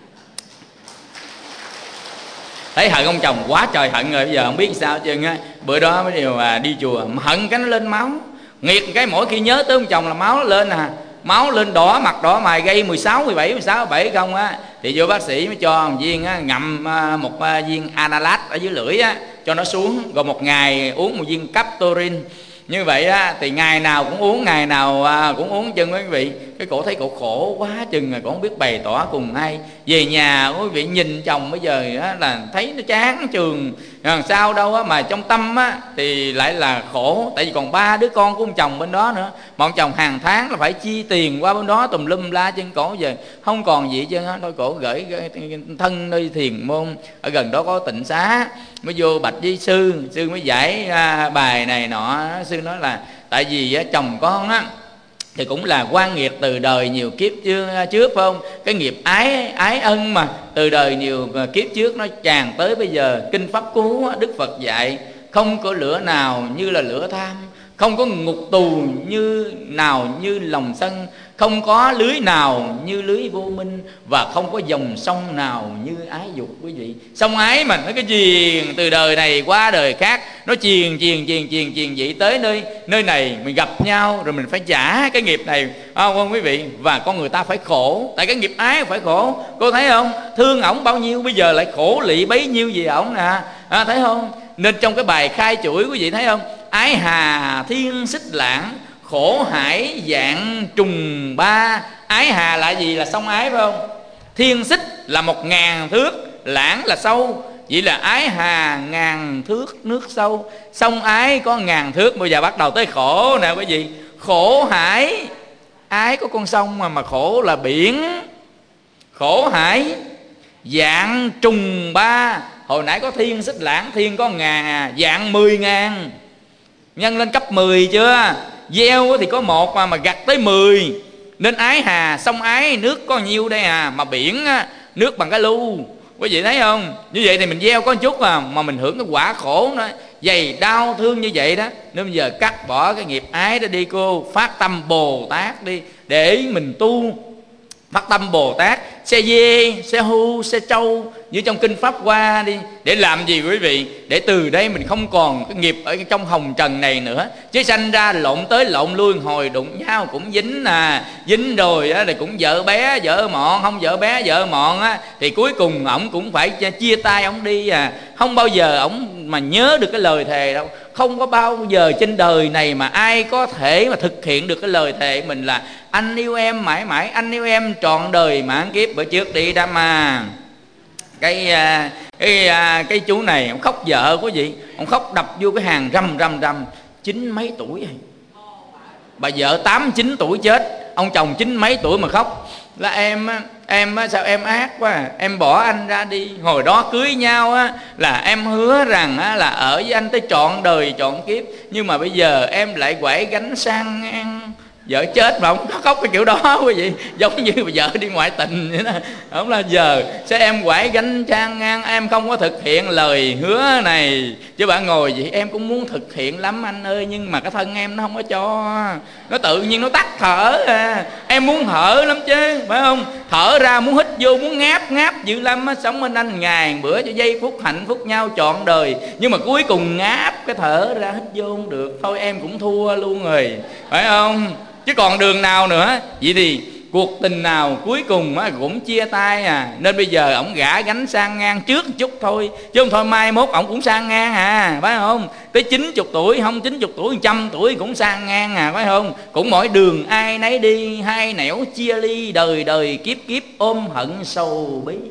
thấy hận ông chồng quá trời hận rồi, bây giờ không biết sao chứ á. Bữa đó mới điều mà đi chùa mà hận cái nó lên máu, nghiệt cái mỗi khi nhớ tới ông chồng là máu nó lên à, máu lên đỏ mặt đỏ mày, gây mười sáu, mười bảy, mười sáu, mười bảy không á. Thì vô bác sĩ mới cho một viên á, ngậm một viên Analat ở dưới lưỡi á, cho nó xuống, rồi một ngày uống một viên Captorin. Như vậy á, thì ngày nào cũng uống, ngày nào cũng uống chân quý vị. Cái cổ thấy cổ khổ quá chừng rồi, cổ không biết bày tỏ cùng ai. Về nhà quý vị nhìn chồng bây giờ á, là thấy nó chán trường, làm sao đâu á, mà trong tâm á, thì lại là khổ. Tại vì còn ba đứa con của ông chồng bên đó nữa, mà ông chồng hàng tháng là phải chi tiền qua bên đó tùm lum la, chân cổ giờ không còn gì chứ. Thôi cổ gửi thân nơi thiền môn, ở gần đó có tịnh xá, mới vô bạch với sư, sư mới giải à, bài này nọ. Sư nói là tại vì á, chồng con á thì cũng là quan nghiệt từ đời nhiều kiếp trước, trước phải không? Cái nghiệp ái ái ân mà từ đời nhiều kiếp trước nó tràn tới bây giờ. Kinh Pháp Cú Đức Phật dạy không có lửa nào như là lửa tham, không có ngục tù như nào như lòng sân, không có lưới nào như lưới vô minh, và không có dòng sông nào như ái dục. Quý vị, sông ái mà nó cái chuyền từ đời này qua đời khác, nó chuyền chuyền chuyền chuyền chuyền vậy tới nơi nơi này mình gặp nhau rồi mình phải trả cái nghiệp này, không không quý vị? Và con người ta phải khổ, tại cái nghiệp ái phải khổ. Cô thấy không, thương ổng bao nhiêu bây giờ lại khổ lụy bấy nhiêu gì ổng nè, à, thấy không? Nên trong cái bài khai chuỗi quý vị thấy không, ái hà thiên xích lãng, khổ hải dạng trùng ba. Ái hà là gì? Là sông ái phải không? Thiên xích là một ngàn thước, lãng là sâu, vậy là ái hà ngàn thước nước sâu. Sông ái có ngàn thước, bây giờ bắt đầu tới khổ nè quý vị. Khổ hải, ái có con sông mà, mà khổ là biển. Khổ hải dạng trùng ba, hồi nãy có thiên xích lãng, thiên có ngàn à, dạng mười ngàn, nhân lên cấp mười chưa? Gieo thì có một mà, mà gặt tới mười. Nên ái hà, sông ái nước có nhiêu đây à, mà biển nước bằng cái lu. Quý vị thấy không? Như vậy thì mình gieo có một chút à, mà mình hưởng cái quả khổ đó, dày đau thương như vậy đó. Nên bây giờ cắt bỏ cái nghiệp ái đó đi cô, phát tâm Bồ Tát đi, để mình tu. Phát tâm Bồ Tát, xe dê, xe hưu, xe trâu như trong Kinh Pháp Hoa đi. Để làm gì quý vị? Để từ đây mình không còn cái nghiệp ở trong hồng trần này nữa. Chứ sanh ra lộn tới lộn lui, hồi đụng nhau cũng dính à. Dính rồi á, thì cũng vợ bé, vợ mọn, không vợ bé, vợ mọn á, thì cuối cùng ổng cũng phải chia tay ổng đi à. Không bao giờ ổng mà nhớ được cái lời thề đâu. Không có bao giờ trên đời này mà ai có thể mà thực hiện được cái lời thề mình là anh yêu em mãi mãi, anh yêu em trọn đời mãn kiếp. Bữa trước đi đám mà cái cái cái chú này ông khóc vợ quý vị, ông khóc đập vô cái hàng rầm rầm rầm. Chín mấy tuổi rồi, bà vợ tám chín tuổi chết, ông chồng chín mấy tuổi mà khóc. Là em em sao em ác quá, em bỏ anh ra đi. Hồi đó cưới nhau á, là em hứa rằng á, là ở với anh tới trọn đời trọn kiếp, nhưng mà bây giờ em lại quẩy gánh sang ngang. Vợ chết mà ông khóc cái kiểu đó quý vị, giống như vợ đi ngoại tình vậy đó. Không là giờ sẽ em quải gánh trang ngang, em không có thực hiện lời hứa này. Chứ bạn ngồi vậy em cũng muốn thực hiện lắm anh ơi, nhưng mà cái thân em nó không có cho, nó tự nhiên nó tắt thở à. Em muốn thở lắm chứ phải không? Thở ra muốn hít vô, muốn ngáp ngáp dữ lắm á. Sống bên anh ngày bữa cho giây phút hạnh phúc nhau trọn đời, nhưng mà cuối cùng ngáp cái thở ra hít vô không được. Thôi em cũng thua luôn rồi, phải không? Chứ còn đường nào nữa. Vậy thì cuộc tình nào cuối cùng cũng chia tay à. Nên bây giờ ổng gả gánh sang ngang trước một chút thôi, chứ không thôi mai mốt ổng cũng sang ngang à, phải không? Tới chín mươi tuổi, không chín mươi tuổi, trăm tuổi cũng sang ngang à, phải không? Cũng mỗi đường ai nấy đi, hai nẻo chia ly, đời đời kiếp kiếp ôm hận sầu bí.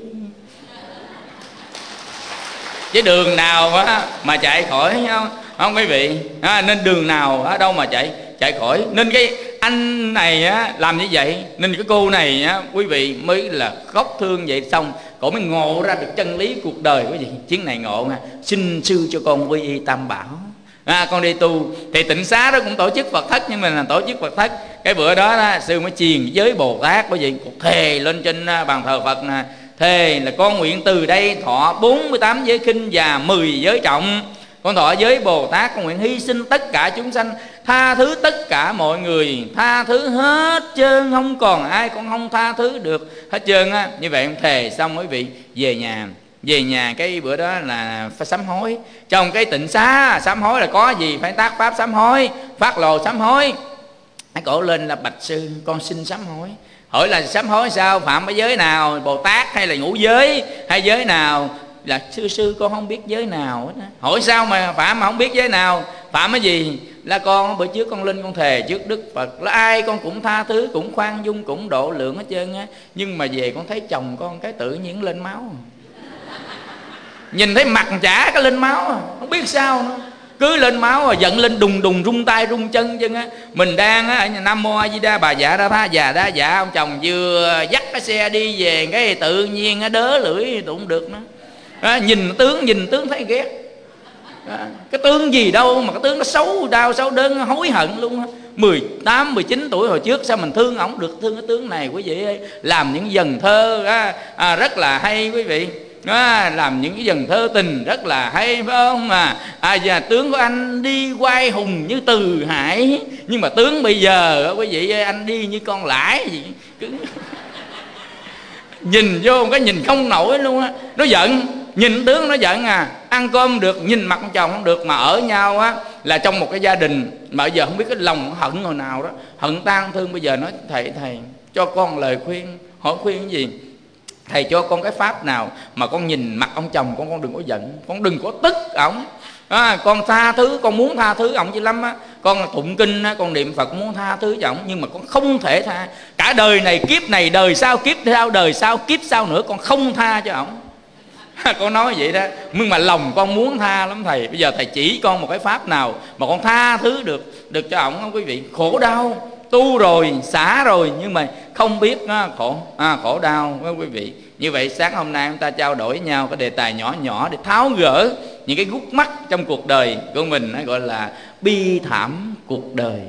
Chứ đường nào á mà chạy khỏi không, không quý vị à, nên đường nào ở đâu mà chạy chạy khỏi. Nên cái anh này á làm như vậy, nên cái cô này á quý vị mới là khóc thương vậy. Xong cổ mới ngộ ra được chân lý cuộc đời. Quý vị, chuyến này ngộ nha, xin sư cho con quy y Tam Bảo. À, con đi tu thì tịnh xá đó cũng tổ chức Phật thất, nhưng mình là tổ chức Phật thất. Cái bữa đó, đó sư mới truyền giới Bồ Tát, quý vị, thề lên trên bàn thờ Phật nè, thề là con nguyện từ đây thọ bốn mươi tám giới kinh và mười giới trọng. Con thọ giới Bồ Tát, con nguyện hy sinh tất cả chúng sanh, tha thứ tất cả mọi người, tha thứ hết trơn, không còn ai con không tha thứ được hết trơn á. Như vậy ông thề xong quý vị về nhà. Về nhà cái bữa đó là phải sám hối. Trong cái tịnh xá sám hối là có gì? Phải tác pháp sám hối, phát lồ sám hối. Cái cổ lên là bạch sư, con xin sám hối. Hỏi là sám hối sao? Phạm cái giới nào? Bồ Tát hay là ngũ giới hay giới nào? Là sư sư con không biết giới nào hết. Hỏi sao mà phạm mà không biết giới nào? Phạm cái gì? Là con bữa trước con lên con thề trước Đức Phật là ai con cũng tha thứ, cũng khoan dung, cũng độ lượng hết trơn á. Nhưng mà về con thấy chồng con cái tự nhiên lên máu. Nhìn thấy mặt chả cái lên máu, không biết sao nữa. Cứ lên máu rồi giận lên đùng đùng, rung tay rung chân chân á. Mình đang á, Nam Mô A Di Đà Bà Dạ Đa Tha Già Đa Dạ, ông chồng vừa dắt cái xe đi về cái tự nhiên á, đớ lưỡi cũng được nữa. À, nhìn tướng nhìn tướng thấy ghét. À, cái tướng gì đâu mà cái tướng nó xấu đau xấu đớn hối hận luôn á. mười tám mười chín tuổi hồi trước sao mình thương ổng được, thương cái tướng này quý vị ơi. Làm những dần thơ á, à, rất là hay quý vị. À, làm những cái dần thơ tình rất là hay phải không? Mà à, và tướng của anh đi quay hùng như Từ Hải, nhưng mà tướng bây giờ quý vị ơi, anh đi như con lãi gì cứ... nhìn vô cái nhìn không nổi luôn á. Nó giận, nhìn tướng nó giận à. Ăn cơm được, nhìn mặt con chồng không được. Mà ở nhau á là trong một cái gia đình mà bây giờ không biết cái lòng hận hồi nào đó, hận tan thương. Bây giờ nói thầy thầy cho con lời khuyên. Hỏi khuyên cái gì? Thầy cho con cái pháp nào mà con nhìn mặt ông chồng con, con đừng có giận, con đừng có tức ổng. À, con tha thứ, con muốn tha thứ ổng chứ lắm á. Con tụng kinh á, con niệm Phật muốn tha thứ cho ổng, nhưng mà con không thể tha. Cả đời này, kiếp này, đời sau, kiếp sau, đời sau, kiếp sau nữa con không tha cho ổng. Con nói vậy đó. Nhưng mà lòng con muốn tha lắm thầy. Bây giờ thầy chỉ con một cái pháp nào mà con tha thứ được được cho ổng không quý vị? Khổ đau, tu rồi, xả rồi, nhưng mà không biết á, khổ à, khổ đau đó quý vị. Như vậy sáng hôm nay chúng ta trao đổi với nhau cái đề tài nhỏ nhỏ để tháo gỡ những cái gút mắt trong cuộc đời của mình, nó gọi là bi thảm cuộc đời.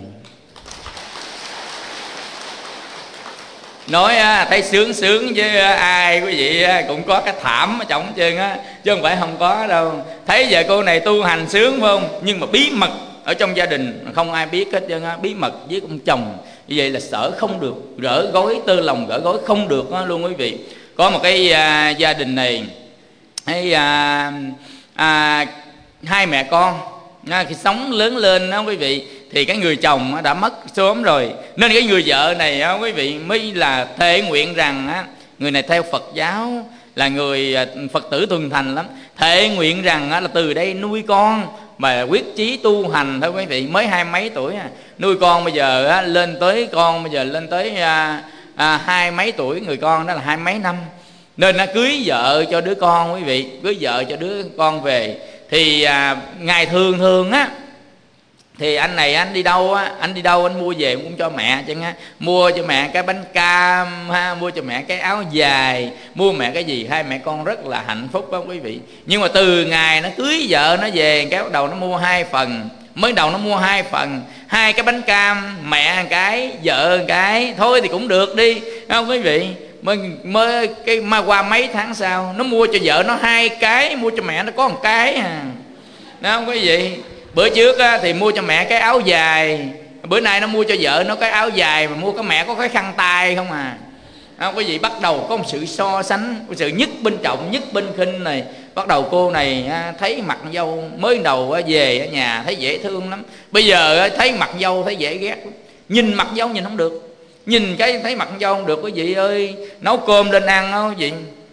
Nói á, thấy sướng sướng chứ ai quý vị cũng có cái thảm ở trong chân á, chứ không phải không có đâu. Thấy giờ cô này tu hành sướng phải không? Nhưng mà bí mật ở trong gia đình không ai biết hết trơn á. Bí mật với ông chồng như vậy là sợ không được, gỡ gối tơ lòng gỡ gối không được đó, luôn quý vị. Có một cái à, gia đình này hay à, à, hai mẹ con à, khi sống lớn lên đó quý vị, thì cái người chồng đã mất sớm rồi, nên cái người vợ này á, quý vị mới là thệ nguyện rằng á, người này theo Phật giáo, là người Phật tử thuần thành lắm, thệ nguyện rằng á, là từ đây nuôi con mà quyết chí tu hành thôi quý vị. Mới hai mấy tuổi à, nuôi con bây giờ á, lên tới con bây giờ lên tới à, à, hai mấy tuổi, người con đó là hai mấy năm, nên nó cưới vợ cho đứa con quý vị, cưới vợ cho đứa con về. Thì à, ngày thường thường á thì anh này anh đi đâu á, anh đi đâu anh mua về cũng cho mẹ chứ á, mua cho mẹ cái bánh cam ha, mua cho mẹ cái áo dài, mua mẹ cái gì, hai mẹ con rất là hạnh phúc đó quý vị. Nhưng mà từ ngày nó cưới vợ nó về cái bắt đầu nó mua hai phần, mới đầu nó mua hai phần, hai cái bánh cam, mẹ một cái, vợ một cái, thôi thì cũng được đi, không quý vị. Mới, mới cái mà qua mấy tháng sau nó mua cho vợ nó hai cái, mua cho mẹ nó có một cái à, đó không quý vị. Bữa trước á, thì mua cho mẹ cái áo dài, bữa nay nó mua cho vợ nó cái áo dài, mà mua cái mẹ có cái khăn tay không à. Không, quý vị bắt đầu có một sự so sánh, một sự nhất bên trọng nhất bên khinh này. Bắt đầu cô này á, thấy mặt dâu mới đầu á, về ở nhà thấy dễ thương lắm, bây giờ á, thấy mặt dâu thấy dễ ghét lắm. Nhìn mặt dâu nhìn không được, nhìn cái thấy mặt dâu không được quý vị ơi. Nấu cơm lên ăn không quý vị,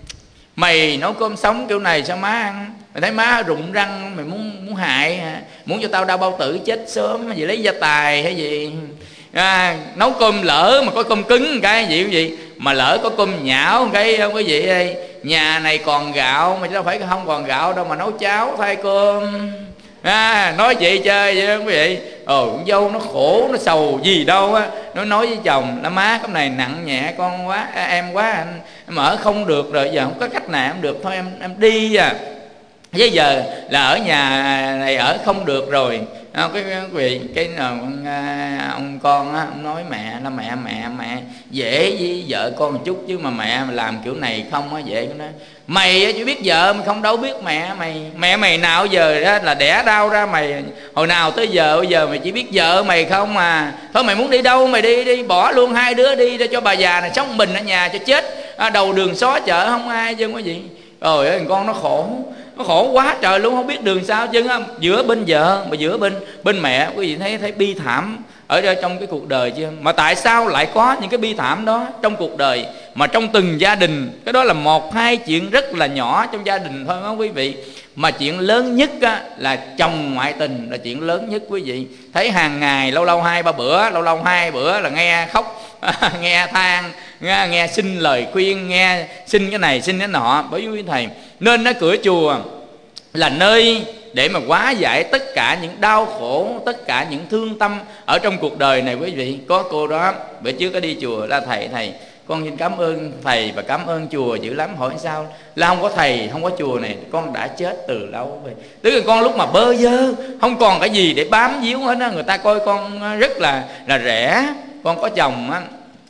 mày nấu cơm sống kiểu này sao má ăn? Mày thấy má rụng răng, mày muốn muốn hại hả? Muốn cho tao đau bao tử chết sớm gì, lấy gia tài hay gì à, nấu cơm lỡ mà có cơm cứng cái gì quý vị, mà lỡ có cơm nhão cái quý vị ơi, nhà này còn gạo mà đâu phải không còn gạo đâu mà nấu cháo thay cơm à, nói vậy chơi vậy quý vị. Ồ, con dâu nó khổ nó sầu gì đâu á, nó nói với chồng là má cái này nặng nhẹ con quá, em quá anh em ở không được rồi, giờ không có cách nào em được, thôi em em đi à. Bây giờ là ở nhà này ở không được rồi. À, cái quý vị, cái ông, ông con á, ông nói mẹ là mẹ mẹ mẹ dễ với vợ con một chút, chứ mà mẹ mà làm kiểu này không á dễ. Nó mày chỉ biết vợ mày không đâu biết mẹ mày. Mẹ mày nào giờ đó là đẻ đau ra mày hồi nào tới giờ, bây giờ mày chỉ biết vợ mày không mà. Thôi mày muốn đi đâu mày đi đi, bỏ luôn hai đứa đi để cho bà già này sống mình ở nhà cho chết. À, đầu đường xó chợ không ai chứ có gì. Rồi ơi, con nó khổ, nó khổ quá trời luôn, không biết đường sao chứ. Giữa bên vợ mà giữa bên bên mẹ, quý vị thấy thấy bi thảm ở đây trong cái cuộc đời chưa? Mà tại sao lại có những cái bi thảm đó trong cuộc đời, mà trong từng gia đình? Cái đó là một hai chuyện rất là nhỏ trong gia đình thôi đó quý vị. Mà chuyện lớn nhất á, là chồng ngoại tình là chuyện lớn nhất quý vị. Thấy hàng ngày lâu lâu hai ba bữa, lâu lâu hai bữa là nghe khóc nghe than, nghe, nghe xin lời khuyên, nghe xin cái này xin cái nọ. Bởi vì thầy nên nó cửa chùa là nơi để mà hóa giải tất cả những đau khổ, tất cả những thương tâm ở trong cuộc đời này quý vị. Có cô đó bữa trước có đi chùa là thầy thầy con xin cảm ơn thầy và cảm ơn chùa dữ lắm. Hỏi sao? Là không có thầy không có chùa này con đã chết từ lâu rồi. Tức là con lúc mà bơ vơ không còn cái gì để bám víu hết á, người ta coi con rất là là rẻ. Con có chồng á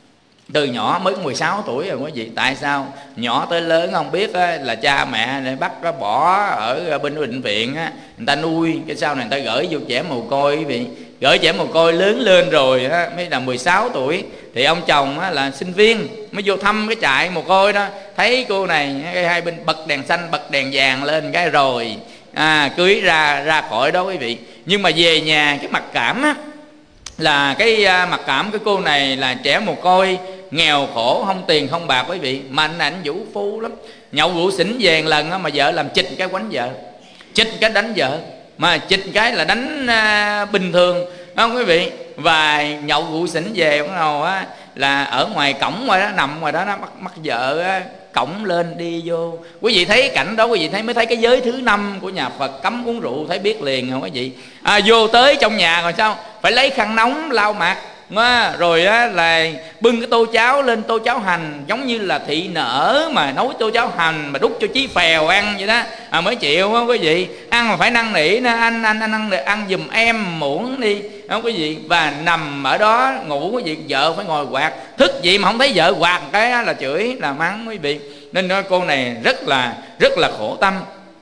từ nhỏ mới mười sáu tuổi rồi quý vị. Tại sao? Nhỏ tới lớn không biết á, là cha mẹ để bắt nó bỏ ở bên bệnh viện á, người ta nuôi, cái sau này người ta gửi vô trẻ mồ côi quý vị. Gửi trẻ mồ côi lớn lên rồi á, mới là mười sáu tuổi thì ông chồng á, là sinh viên mới vô thăm cái trại mồ côi đó. Thấy cô này hai bên bật đèn xanh bật đèn vàng lên cái rồi à, cưới ra ra khỏi đó quý vị. Nhưng mà về nhà cái mặc cảm á, là cái uh, mặc cảm cái cô này là trẻ mồ côi, nghèo khổ, không tiền không bạc quý vị. Mà anh ảnh vũ phu lắm, nhậu rượu xỉn về lần á, mà vợ làm chịch cái quánh vợ, chịch cái đánh vợ. Mà chịch cái là đánh uh, bình thường không quý vị. Và nhậu rượu xỉn về bắt đầu á, là ở ngoài cổng ngoài đó, nằm ngoài đó nó bắt, bắt vợ á, cổng lên đi vô. Quý vị thấy cảnh đó quý vị thấy mới thấy cái giới thứ năm của nhà Phật cấm uống rượu, thấy biết liền không quý vị. À, vô tới trong nhà rồi sao phải lấy khăn nóng lau mặt mà, rồi á, là bưng cái tô cháo lên, tô cháo hành giống như là thị nở mà nấu tô cháo hành mà đút cho chí phèo ăn vậy đó à, mới chịu không quý vị. Ăn mà phải năn nỉ nó, anh anh anh ăn ăn giùm em muỗng đi không quý vị. Và nằm ở đó ngủ quý vị, vợ phải ngồi quạt, thức gì mà không thấy vợ quạt cái đó là chửi là mắng quý vị. Nên đó, cô này rất là rất là khổ tâm.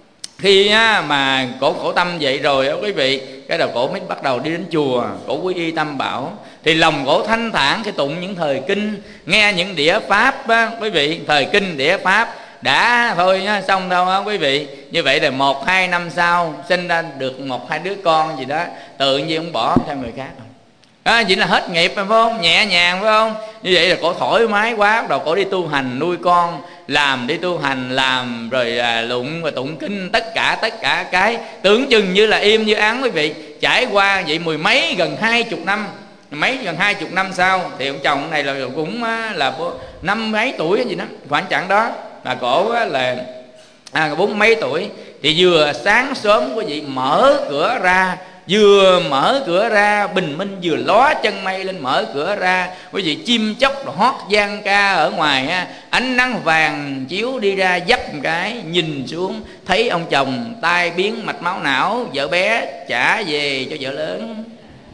Khi á, mà cổ khổ tâm vậy rồi quý vị, cái đầu cổ mới bắt đầu đi đến chùa, cổ quy y Tam Bảo. Thì lòng cổ thanh thản khi tụng những thời kinh, nghe những đĩa pháp á, quý vị, thời kinh đĩa pháp đã thôi nhá, xong đâu á quý vị. Như vậy là một hai năm sau sinh ra được một hai đứa con gì đó, tự nhiên ông bỏ theo người khác. À, vậy là hết nghiệp phải không? Nhẹ nhàng phải không? Như vậy là cổ thoải mái quá, bắt đầu cổ đi tu hành nuôi con, làm đi tu hành làm rồi à, lụng và tụng kinh, tất cả tất cả cái tưởng chừng như là im như áng quý vị. Trải qua vậy mười mấy gần hai chục năm, mấy gần hai chục năm sau thì ông chồng này là cũng là năm mấy tuổi gì đó, khoảng chặng đó là cổ là à, bốn mấy tuổi. Thì vừa sáng sớm quý vị mở cửa ra, vừa mở cửa ra bình minh vừa ló chân mây lên, mở cửa ra quý vị, chim chóc hót vang ca ở ngoài ha, ánh nắng vàng chiếu đi ra dấp một cái, nhìn xuống thấy ông chồng tai biến mạch máu não, vợ bé trả về cho vợ lớn,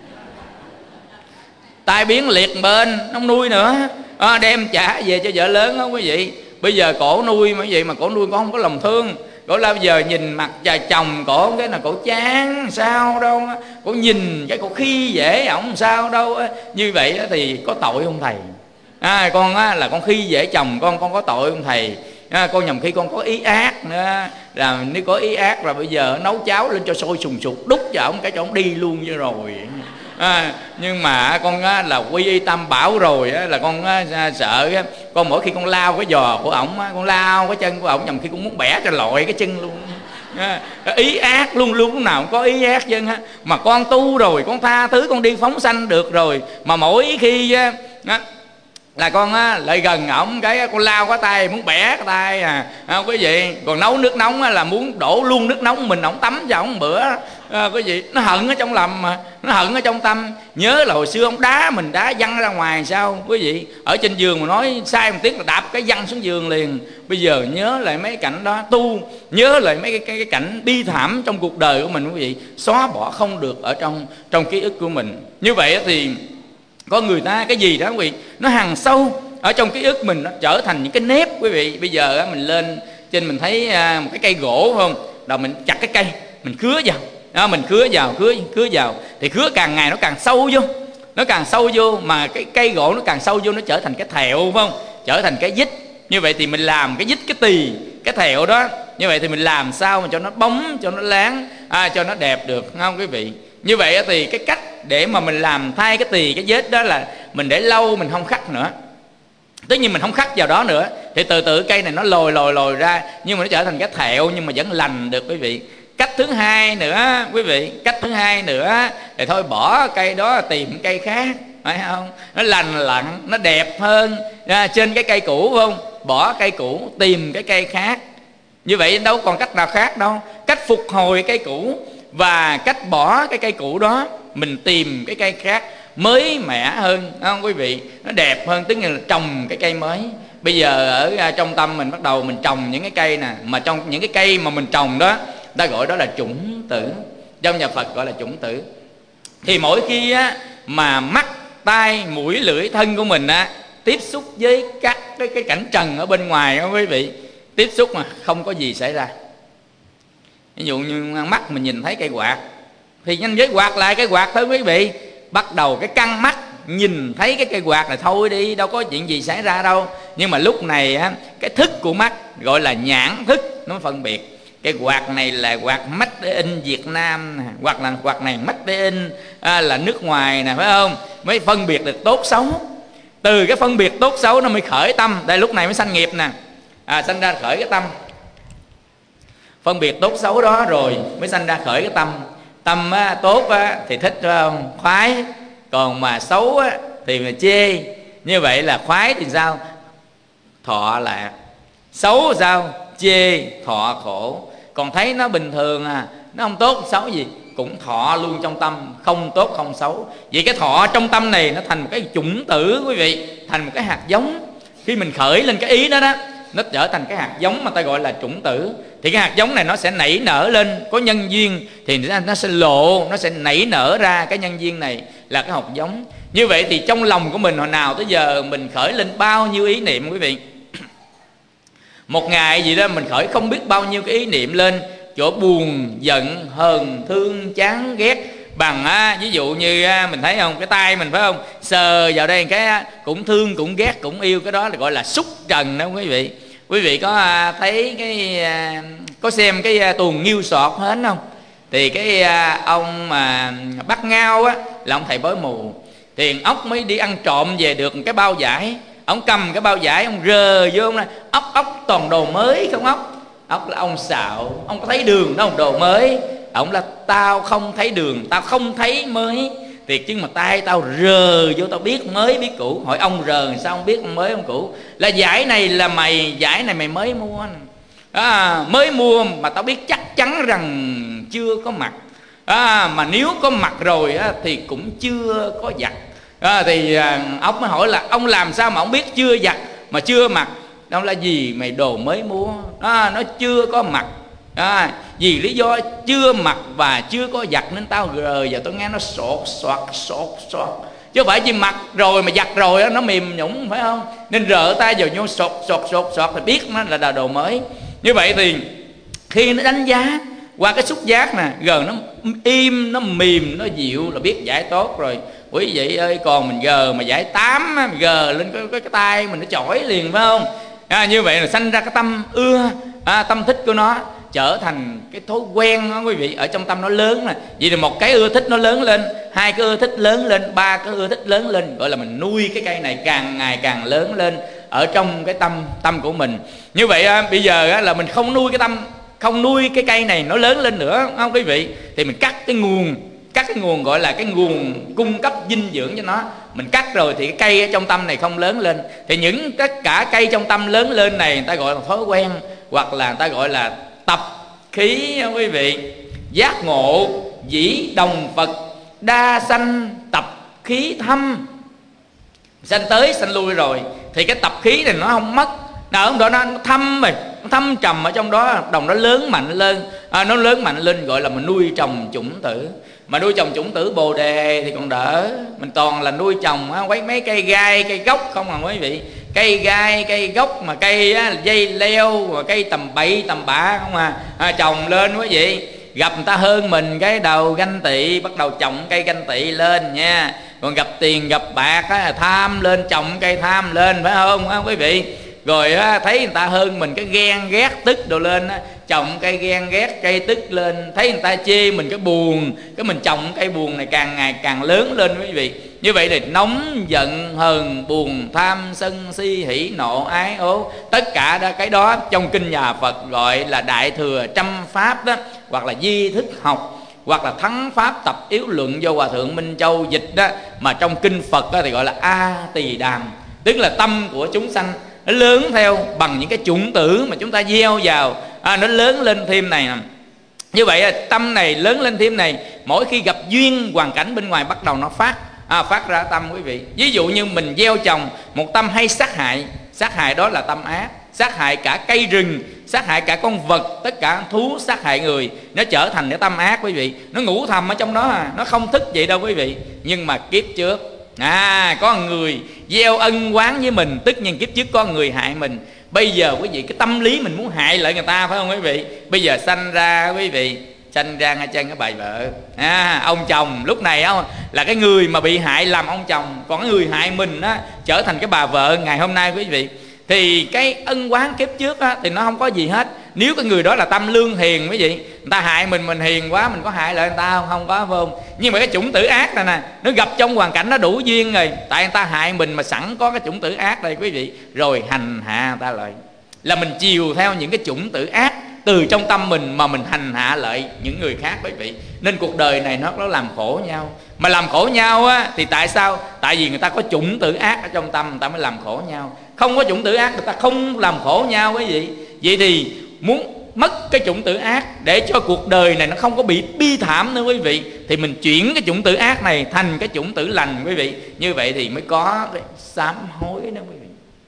tai biến liệt bên không nuôi nữa à, đem trả về cho vợ lớn đó quý vị. Bây giờ cổ nuôi mà vậy mà cổ nuôi con không có lòng thương. Cổ là bây giờ nhìn mặt cha chồng cổ cái là cổ chán sao đâu, cổ nhìn cái cổ khi dễ ổng sao đâu. Như vậy thì có tội không thầy? À, con á, là con khi dễ chồng con, con có tội không thầy? À, con nhầm khi con có ý ác nữa, là nếu có ý ác là bây giờ nấu cháo lên cho sôi sùng sục đút cho ổng cái cho ổng đi luôn như rồi. À, nhưng mà con á, là quy y Tam Bảo rồi á, là con á, sợ á, con mỗi khi con lao cái giò của ổng á, con lao cái chân của ổng nhầm khi con muốn bẻ cho lội cái chân luôn à, ý ác luôn luôn lúc nào cũng có ý ác dân á. Mà con tu rồi con tha thứ, con đi phóng sanh được rồi, mà mỗi khi á, á, là con á, lại gần ổng cái con lao qua tay muốn bẻ cái tay à, à quý vị. Còn nấu nước nóng á, là muốn đổ luôn nước nóng mình ổng tắm cho ổng bữa à, quý vị. Nó hận ở trong lòng mà, nó hận ở trong tâm. Nhớ là hồi xưa ông đá mình, đá văng ra ngoài sao quý vị. Ở trên giường mà nói sai một tiếng là đạp cái văng xuống giường liền. Bây giờ nhớ lại mấy cảnh đó, tu nhớ lại mấy cái, cái, cái cảnh bi thảm trong cuộc đời của mình quý vị, xóa bỏ không được ở trong trong ký ức của mình. Như vậy thì có người ta cái gì đó quý vị, nó hằn sâu ở trong ký ức mình, nó trở thành những cái nếp quý vị. Bây giờ mình lên trên mình thấy một cái cây gỗ phải không, đầu mình chặt cái cây, mình cứa vào đó, mình cứa vào cứa cứa vào thì cứa càng ngày nó càng sâu vô, nó càng sâu vô, mà cái cây gỗ nó càng sâu vô, nó trở thành cái thẹo phải không, trở thành cái dít. Như vậy thì mình làm cái dít, cái tỳ, cái thẹo đó, như vậy thì mình làm sao mà cho nó bóng, cho nó láng, à, cho nó đẹp được không quý vị. Như vậy thì cái cách để mà mình làm thay cái tỳ, cái vết đó là mình để lâu mình không khắc nữa. Tất nhiên mình không khắc vào đó nữa thì từ từ cây này nó lồi lồi lồi ra, nhưng mà nó trở thành cái thẹo, nhưng mà vẫn lành được quý vị. Cách thứ hai nữa quý vị, cách thứ hai nữa thì thôi bỏ cây đó tìm cây khác, phải không? Nó lành lặn, nó đẹp hơn à, trên cái cây cũ phải không? Bỏ cây cũ tìm cái cây khác. Như vậy đâu còn cách nào khác đâu. Cách phục hồi cây cũ và cách bỏ cái cây cũ đó, mình tìm cái cây khác mới mẻ hơn, không quý vị, nó đẹp hơn, tức là trồng cái cây mới. Bây giờ ở trong tâm mình bắt đầu mình trồng những cái cây nè, mà trong những cái cây mà mình trồng đó, ta gọi đó là chủng tử, trong nhà Phật gọi là chủng tử. Thì mỗi khi á, mà mắt, tai, mũi, lưỡi, thân của mình á, tiếp xúc với các cái, cái cảnh trần ở bên ngoài đó quý vị, tiếp xúc mà không có gì xảy ra. Ví dụ như mắt mình nhìn thấy cây quạt thì nhanh với quạt lại cây quạt thôi quý vị. Bắt đầu cái căng mắt nhìn thấy cái cây quạt này thôi đi, đâu có chuyện gì xảy ra đâu. Nhưng mà lúc này á, cái thức của mắt gọi là nhãn thức, nó phân biệt cái quạt này là quạt Made in Việt Nam nè, hoặc là quạt này Made in à, là nước ngoài nè, phải không? Mới phân biệt được tốt xấu. Từ cái phân biệt tốt xấu nó mới khởi tâm. Đây lúc này mới sanh nghiệp nè, à, sanh ra khởi cái tâm. Phân biệt tốt xấu đó rồi mới sanh ra khởi cái tâm. Tâm á, tốt á, thì thích phải không? Khoái. Còn mà xấu á, thì mà chê. Như vậy là khoái thì sao? Thọ lạc. Xấu sao? Chê, thọ khổ. Còn thấy nó bình thường à, nó không tốt xấu gì cũng thọ luôn trong tâm, không tốt không xấu. Vậy cái thọ trong tâm này nó thành một cái chủng tử quý vị, thành một cái hạt giống. Khi mình khởi lên cái ý đó đó, nó trở thành cái hạt giống mà ta gọi là chủng tử. Thì cái hạt giống này nó sẽ nảy nở lên, có nhân duyên thì nó sẽ lộ, nó sẽ nảy nở ra cái nhân duyên này là cái hạt giống. Như vậy thì trong lòng của mình hồi nào tới giờ mình khởi lên bao nhiêu ý niệm quý vị. Một ngày gì đó mình khởi không biết bao nhiêu cái ý niệm lên, chỗ buồn, giận, hờn, thương, chán, ghét. Bằng á, ví dụ như á, mình thấy không, cái tay mình phải không, sờ vào đây cái á, cũng thương, cũng ghét, cũng yêu. Cái đó là gọi là xúc trần đó quý vị. Quý vị có à, thấy cái à, có xem cái à, tuồng Nghiêu Sọt hết không? Thì cái à, ông mà bắt ngao á là ông thầy bói mù. Thì ốc mới đi ăn trộm về được cái bao vải. Ông cầm cái bao vải, ông rờ vô, ông nói ốc ốc toàn đồ mới không ốc. Ốc là ông xạo, ông có thấy đường đó, ông đồ mới. Ông là tao không thấy đường, tao không thấy mới. Thiệt chứ mà tay tao rờ vô tao biết mới biết cũ. Hỏi ông rờ sao ông biết ông mới ông cũ? Là giải này là mày, giải này mày mới mua à, mới mua mà tao biết chắc chắn rằng chưa có mặt à, mà nếu có mặt rồi á, thì cũng chưa có giặt à, thì à, ông mới hỏi là ông làm sao mà ông biết chưa giặt mà chưa mặc? Đâu là gì mày đồ mới mua à, nó chưa có mặt à, vì lý do chưa mặc và chưa có giặt nên tao rờ giờ tao nghe nó sột soạt sột soạt, chứ phải chỉ mặc rồi mà giặt rồi đó, nó mềm nhũng phải không, nên rờ tay vào nhau sột sột sột sột thì biết nó là đồ mới. Như vậy thì khi nó đánh giá qua cái xúc giác nè, gờ nó im, nó mềm, nó dịu là biết giải tốt rồi. Quý vị ơi, còn mình gờ mà giải tám, mình gờ lên cái, cái, cái tay mình nó chổi liền phải không à, như vậy là sanh ra cái tâm ưa à, tâm thích của nó trở thành cái thói quen đó quý vị. Ở trong tâm nó lớn nè, vậy thì một cái ưa thích nó lớn lên, hai cái ưa thích lớn lên, ba cái ưa thích lớn lên, gọi là mình nuôi cái cây này càng ngày càng lớn lên ở trong cái tâm tâm của mình. Như vậy à, bây giờ á, là mình không nuôi cái tâm, không nuôi cái cây này nó lớn lên nữa không quý vị, thì mình cắt cái nguồn, cắt cái nguồn gọi là cái nguồn cung cấp dinh dưỡng cho nó, mình cắt rồi thì cái cây ở trong tâm này không lớn lên. Thì những tất cả cây trong tâm lớn lên này người ta gọi là thói quen, hoặc là người ta gọi là tập khí quý vị. Giác ngộ dĩ đồng Phật, đa sanh tập khí thâm. Sanh tới sanh lui rồi thì cái tập khí này nó không mất, nào không đó nó thâm rồi, nó thâm trầm ở trong đó, đồng nó lớn mạnh lên, à, nó lớn mạnh lên gọi là mình nuôi trồng chủng tử. Mà nuôi trồng chủng tử Bồ Đề thì còn đỡ, mình toàn là nuôi trồng á, quấy mấy cây gai cây gốc không à quý vị. Cây gai cây gốc mà cây á, dây leo mà cây tầm bậy tầm bạ không à, à trồng lên quý vị. Gặp người ta hơn mình cái đầu ganh tị, bắt đầu trồng cây ganh tị lên nha. Còn gặp tiền gặp bạc á, tham lên, trồng cây tham lên, phải không á, quý vị. Rồi á, thấy người ta hơn mình cái ghen ghét tức đồ lên á, trồng cây ghen ghét cây tức lên. Thấy người ta chê mình cái buồn, cái mình trồng cây buồn này càng ngày càng lớn lên quý vị. Như vậy thì nóng giận hờn buồn tham sân si hỉ nộ ái ố, tất cả đó, cái đó trong kinh nhà Phật gọi là Đại Thừa Trăm Pháp đó, hoặc là Di Thức Học, hoặc là Thắng Pháp Tập Yếu Luận do Hòa Thượng Minh Châu dịch đó. Mà trong kinh Phật đó thì gọi là A Tỳ Đàm, tức là tâm của chúng sanh nó lớn theo bằng những cái chủng tử mà chúng ta gieo vào, à, nó lớn lên thêm này. Như vậy tâm này lớn lên thêm này, mỗi khi gặp duyên hoàn cảnh bên ngoài bắt đầu nó phát à, phát ra tâm quý vị. Ví dụ như mình gieo trồng một tâm hay sát hại, sát hại đó là tâm ác, sát hại cả cây rừng, sát hại cả con vật, tất cả thú, sát hại người, nó trở thành cái tâm ác quý vị. Nó ngủ thầm ở trong đó à, nó không thức vậy đâu quý vị. Nhưng mà kiếp trước à, có người gieo ân oán với mình, tất nhiên kiếp trước có người hại mình. Bây giờ quý vị cái tâm lý mình muốn hại lại người ta, phải không quý vị? Bây giờ sanh ra quý vị, sanh ra ngay chân cái bà vợ à, ông chồng lúc này á là cái người mà bị hại làm ông chồng, còn cái người hại mình á trở thành cái bà vợ ngày hôm nay quý vị. Thì cái ân oán kiếp trước á thì nó không có gì hết, nếu cái người đó là tâm lương hiền quý vị. Người ta hại mình, mình hiền quá, mình có hại lại người ta không? Không có, phải không? Nhưng mà cái chủng tử ác này nè, nó gặp trong hoàn cảnh nó đủ duyên rồi, tại người ta hại mình mà sẵn có cái chủng tử ác đây quý vị, rồi hành hạ người ta lại, là mình chiều theo những cái chủng tử ác từ trong tâm mình mà mình hành hạ lại những người khác quý vị. Nên cuộc đời này nó nó làm khổ nhau. Mà làm khổ nhau á thì tại sao? Tại vì người ta có chủng tử ác ở trong tâm, người ta mới làm khổ nhau. Không có chủng tử ác người ta không làm khổ nhau quý vị. Vậy thì muốn mất cái chủng tử ác để cho cuộc đời này nó không có bị bi thảm nữa quý vị, thì mình chuyển cái chủng tử ác này thành cái chủng tử lành quý vị. Như vậy thì mới có cái sám hối đó quý vị.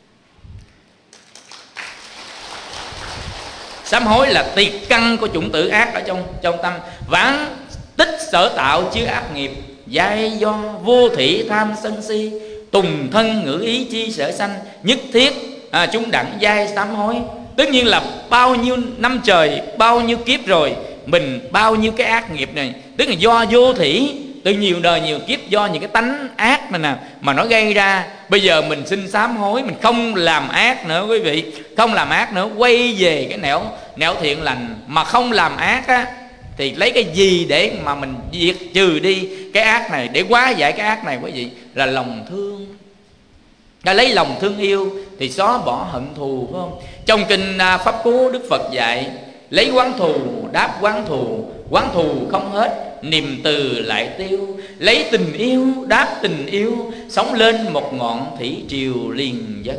Sám hối là tiệt căn của chủng tử ác ở trong trong tâm. Vãng tích sở tạo chứa ác nghiệp, giai do vô thị tham sân si, tùng thân ngữ ý chi sở sanh, nhất thiết à, chúng đặng giai sám hối. Tất nhiên là bao nhiêu năm trời, bao nhiêu kiếp rồi, mình bao nhiêu cái ác nghiệp này, tức là do vô thỉ, từ nhiều đời nhiều kiếp, do những cái tánh ác này nè mà nó gây ra. Bây giờ mình xin sám hối, mình không làm ác nữa quý vị, không làm ác nữa, quay về cái nẻo nẻo thiện lành mà không làm ác á. Thì lấy cái gì để mà mình diệt trừ đi cái ác này, để hóa giải cái ác này quý vị? Là lòng thương. Đã lấy lòng thương yêu thì xóa bỏ hận thù, phải không? Trong kinh Pháp Cú Đức Phật dạy, lấy quán thù đáp quán thù, quán thù không hết niềm từ lại tiêu, lấy tình yêu đáp tình yêu, sống lên một ngọn thủy triều liền dân.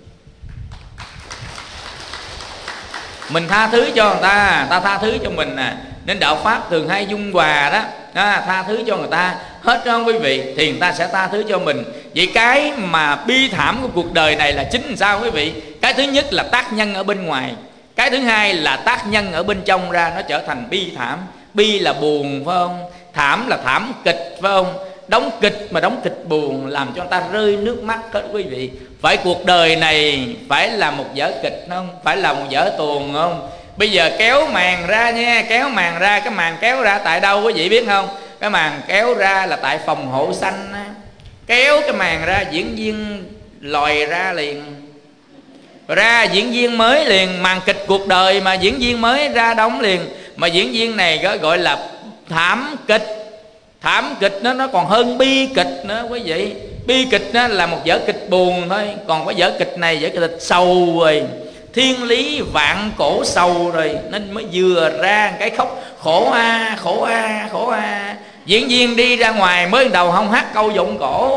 Mình tha thứ cho người ta, ta tha thứ cho mình nè. Nên đạo Pháp thường hay dung hòa đó, à, tha thứ cho người ta hết đó quý vị, thì người ta sẽ tha thứ cho mình. Vậy cái mà bi thảm của cuộc đời này là chính sao quý vị? Cái thứ nhất là tác nhân ở bên ngoài, cái thứ hai là tác nhân ở bên trong ra, nó trở thành bi thảm. Bi là buồn phải không? Thảm là thảm kịch phải không? Đóng kịch mà đóng kịch buồn làm cho người ta rơi nước mắt hết quý vị. Phải cuộc đời này phải là một vở kịch không? Phải là một vở tuồng không? Bây giờ kéo màn ra nha, kéo màn ra. Cái màn kéo ra tại đâu quý vị biết không? Cái màn kéo ra là tại phòng hộ xanh á. Kéo cái màn ra, diễn viên lòi ra liền, ra diễn viên mới liền. Màn kịch cuộc đời mà diễn viên mới ra đóng liền. Mà diễn viên này gọi là thảm kịch. Thảm kịch nó nó còn hơn bi kịch nữa quý vị. Bi kịch đó là một vở kịch buồn thôi, còn cái vở kịch này vở kịch sầu rồi, thiên lý vạn cổ sầu rồi, nên mới vừa ra cái khóc khổ a khổ a khổ a. Diễn viên đi ra ngoài mới đầu không hát câu vọng cổ,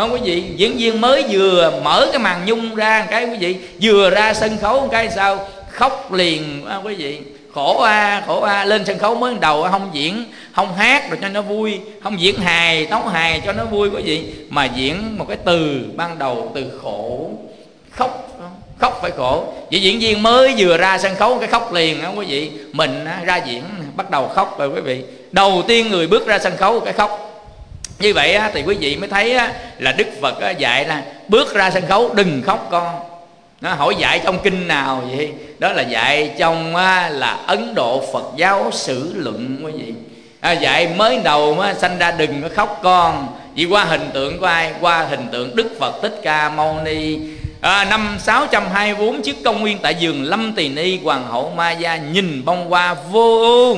không quý vị? Diễn viên mới vừa mở cái màn nhung ra cái quý vị, vừa ra sân khấu cái sao khóc liền à, quý vị. Khổ a à, khổ a à. Lên sân khấu mới đầu không diễn, không hát rồi cho nó vui, không diễn hài tấu hài cho nó vui quý vị, mà diễn một cái từ ban đầu từ khổ, khóc khóc phải khổ. Vậy diễn viên mới vừa ra sân khấu cái khóc liền đó quý vị. Mình á, ra diễn bắt đầu khóc rồi quý vị. Đầu tiên người bước ra sân khấu cái khóc. Như vậy á, thì quý vị mới thấy á, là Đức Phật á, dạy là bước ra sân khấu đừng khóc con. Nó hỏi dạy trong kinh nào vậy? Đó là dạy trong á, là Ấn Độ Phật giáo Sử Luận quý vị. À, dạy mới đầu á, sanh ra đừng có khóc con. Vì qua hình tượng của ai? Qua hình tượng Đức Phật Thích Ca Mâu Ni. À, năm sáu trăm hai mươi bốn trước công nguyên, tại vườn Lâm Tỳ Ni, hoàng hậu Maya nhìn bông hoa vô ưu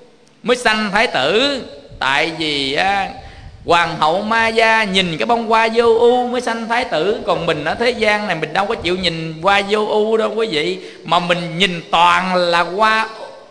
mới sanh thái tử. Tại vì á, hoàng hậu Maya nhìn cái bông hoa vô ưu mới sanh thái tử. Còn mình ở thế gian này mình đâu có chịu nhìn hoa vô ưu đâu quý vị, mà mình nhìn toàn là hoa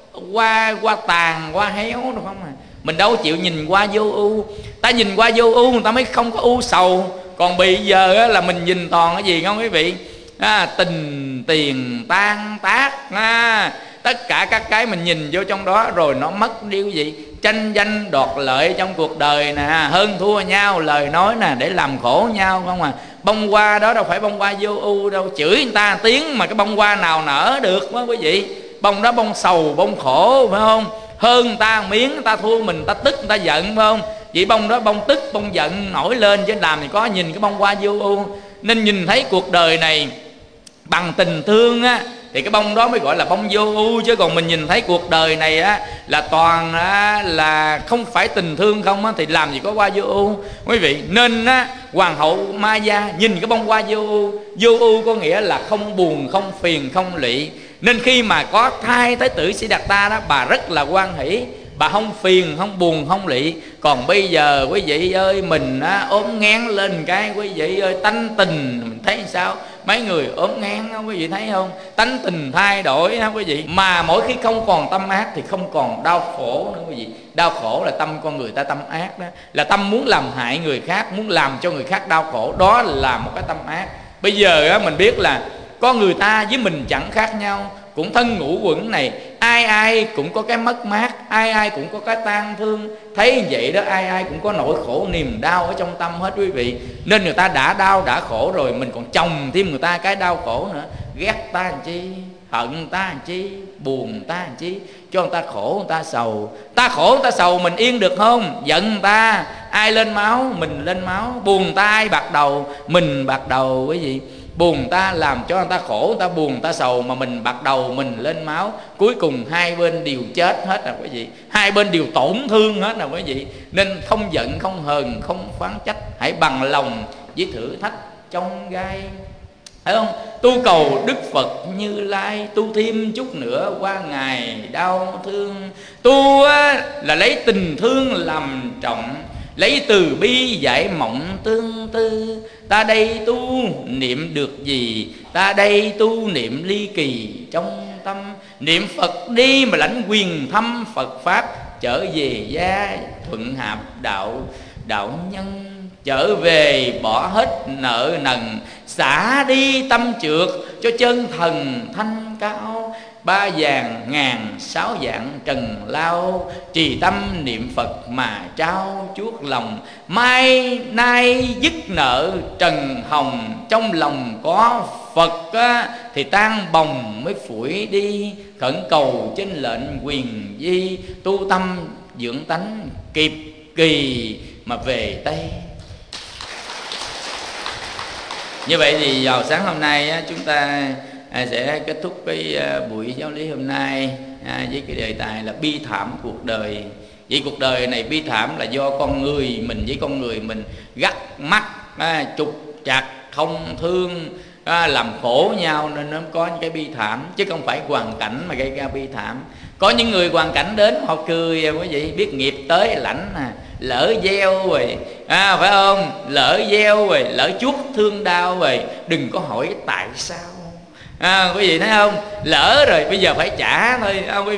hoa hoa tàn, hoa héo đúng không à? Mình đâu có chịu nhìn hoa vô ưu. Ta nhìn hoa vô ưu người ta mới không có ưu sầu. Còn bây giờ á, là mình nhìn toàn cái gì không quý vị? À, tình tiền tan tác à, tất cả các cái mình nhìn vô trong đó rồi nó mất đi quý vị. Tranh danh đoạt lợi trong cuộc đời nè, hơn thua nhau lời nói nè, để làm khổ nhau không à. Bông hoa đó đâu phải bông hoa vô ưu đâu, chửi người ta tiếng mà cái bông hoa nào nở được đó quý vị. Bông đó bông sầu, bông khổ phải không? Hơn người ta miếng, người ta thua mình, người ta tức, người ta giận phải không? Vậy bông đó bông tức, bông giận nổi lên, chứ làm thì có nhìn cái bông hoa vô ưu. Nên nhìn thấy cuộc đời này bằng tình thương á, thì cái bông đó mới gọi là bông vô ưu. Chứ còn mình nhìn thấy cuộc đời này á, là toàn á, là không phải tình thương không á, thì làm gì có hoa vô ưu quý vị. Nên á, hoàng hậu Maya nhìn cái bông hoa vô ưu. Vô ưu có nghĩa là không buồn, không phiền, không lụy. Nên khi mà có thai thái tử Siddhartha đó, bà rất là hoan hỷ, bà không phiền, không buồn, không lụy. Còn bây giờ quý vị ơi, mình á, ốm ngán lên cái quý vị ơi, tánh tình mình thấy sao? Mấy người ốm ngán không quý vị thấy không? Tánh tình thay đổi không quý vị? Mà mỗi khi không còn tâm ác thì không còn đau khổ nữa quý vị. Đau khổ là tâm con người ta tâm ác đó, là tâm muốn làm hại người khác, muốn làm cho người khác đau khổ. Đó là một cái tâm ác. Bây giờ á, mình biết là con người ta với mình chẳng khác nhau, cũng thân ngũ quẩn này, ai ai cũng có cái mất mát, ai ai cũng có cái tan thương. Thấy vậy đó, ai ai cũng có nỗi khổ niềm đau ở trong tâm hết quý vị. Nên người ta đã đau đã khổ rồi, mình còn chồng thêm người ta cái đau khổ nữa. Ghét ta làm chi, hận ta làm chi, buồn ta làm chi, cho người ta khổ người ta sầu. Ta khổ người ta sầu mình yên được không? Giận người ta, ai lên máu mình lên máu. Buồn ta ai bạc đầu, mình bạc đầu quý vị. Buồn ta làm cho người ta khổ, người ta buồn người ta sầu, mà mình bạc đầu mình lên máu. Cuối cùng hai bên đều chết hết nè quý vị, hai bên đều tổn thương hết nè quý vị. Nên không giận, không hờn, không phán trách, hãy bằng lòng với thử thách trong gai, phải không? Tu cầu Đức Phật Như Lai, tu thêm chút nữa qua ngày đau thương. Tu á, là lấy tình thương làm trọng, lấy từ bi giải mộng tương tư. Ta đây tu niệm được gì, ta đây tu niệm ly kỳ trong tâm. Niệm Phật đi mà lãnh quyền thâm Phật Pháp, trở về gia thuận hạp đạo đạo nhân. Trở về bỏ hết nợ nần, xả đi tâm trượt cho chân thần thanh cao. Ba vàng ngàn sáu dạng trần lao, trì tâm niệm Phật mà trao chuốt lòng. Mai nay dứt nợ trần hồng, trong lòng có Phật á, thì tan bồng mới phủi đi. Khẩn cầu trên lệnh quyền di, tu tâm dưỡng tánh kịp kỳ mà về Tây. Như vậy thì vào sáng hôm nay á, chúng ta À, sẽ kết thúc cái à, buổi giáo lý hôm nay à, với cái đề tài là bi thảm cuộc đời. Vì cuộc đời này bi thảm là do con người mình với con người mình gắt mắt, à, trục chặt, không thương, à, làm khổ nhau, nên nó có những cái bi thảm, chứ không phải hoàn cảnh mà gây ra bi thảm. Có những người hoàn cảnh đến họ cười quý vị, biết nghiệp tới lãnh à, lỡ gieo rồi, à, phải không? Lỡ gieo rồi, lỡ chuốt thương đau rồi, đừng có hỏi tại sao. À, quý vị thấy không? Lỡ rồi bây giờ phải trả thôi không quý vị.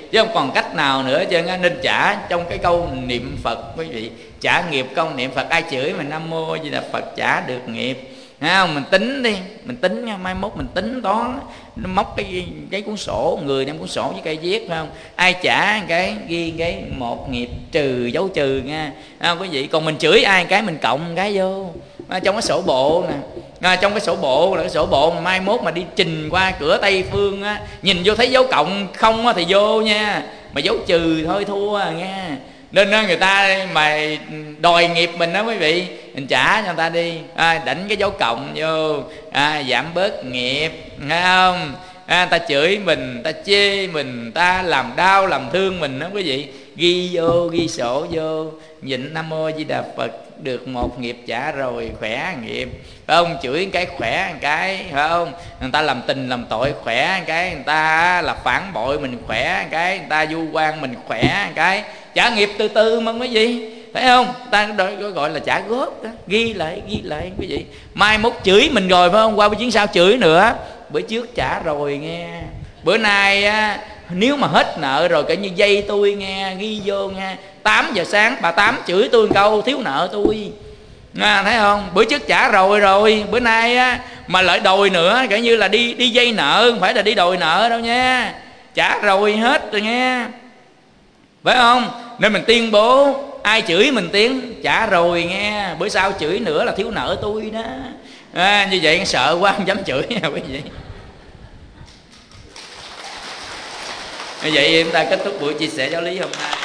chứ không còn cách nào nữa. Cho nên trả trong cái câu niệm Phật quý vị, trả nghiệp công niệm Phật. Ai chửi mình Nam Mô Di Đà Phật trả được nghiệp. Thấy không? Mình tính đi, mình tính nha, mai mốt mình tính toán, nó móc cái cái cuốn sổ, người đem cuốn sổ với cây viết, phải không? Ai trả cái ghi cái một nghiệp trừ dấu trừ nha, thấy không quý vị? Còn mình chửi ai cái mình cộng cái vô à, trong cái sổ bộ nè. À, trong cái sổ bộ là cái sổ bộ mà mai mốt mà đi trình qua cửa Tây Phương á, nhìn vô thấy dấu cộng không á thì vô nha, mà dấu trừ thôi thua à, nghe. Nên người ta mà đòi nghiệp mình đó quý vị, mình trả cho người ta đi, à, đánh cái dấu cộng vô, à, giảm bớt nghiệp, nghe không? À, ta chửi mình, ta chê mình, ta làm đau làm thương mình đó quý vị, ghi vô, ghi sổ vô, nhịn Nam Mô Di Đà Phật, được một nghiệp trả rồi, khỏe nghiệp, phải không? Chửi cái khỏe cái, phải không? Người ta làm tình làm tội khỏe cái, người ta là phản bội mình khỏe cái, người ta vu oan mình khỏe cái, trả nghiệp từ từ mà quý vị, thấy không? Ta gọi là trả góp đó. Ghi lại, ghi lại quý vị. Mai mốt chửi mình rồi phải không? Qua bữa chuyến sau chửi nữa, bữa trước trả rồi nghe. Bữa nay á, nếu mà hết nợ rồi, cỡ như dây tôi nghe, ghi vô nghe, tám giờ sáng bà Tám chửi tôi một câu thiếu nợ tôi, à, thấy không? Bữa trước trả rồi rồi, bữa nay á mà lại đòi nữa, cỡ như là đi đi dây nợ, không phải là đi đòi nợ đâu nha. Trả rồi hết rồi nghe, phải không? Nên mình tuyên bố ai chửi mình tiếng trả rồi nghe, bữa sau chửi nữa là thiếu nợ tôi đó. À, như vậy sợ quá không dám chửi nha quý vị. Như vậy chúng ta kết thúc buổi chia sẻ giáo lý hôm nay.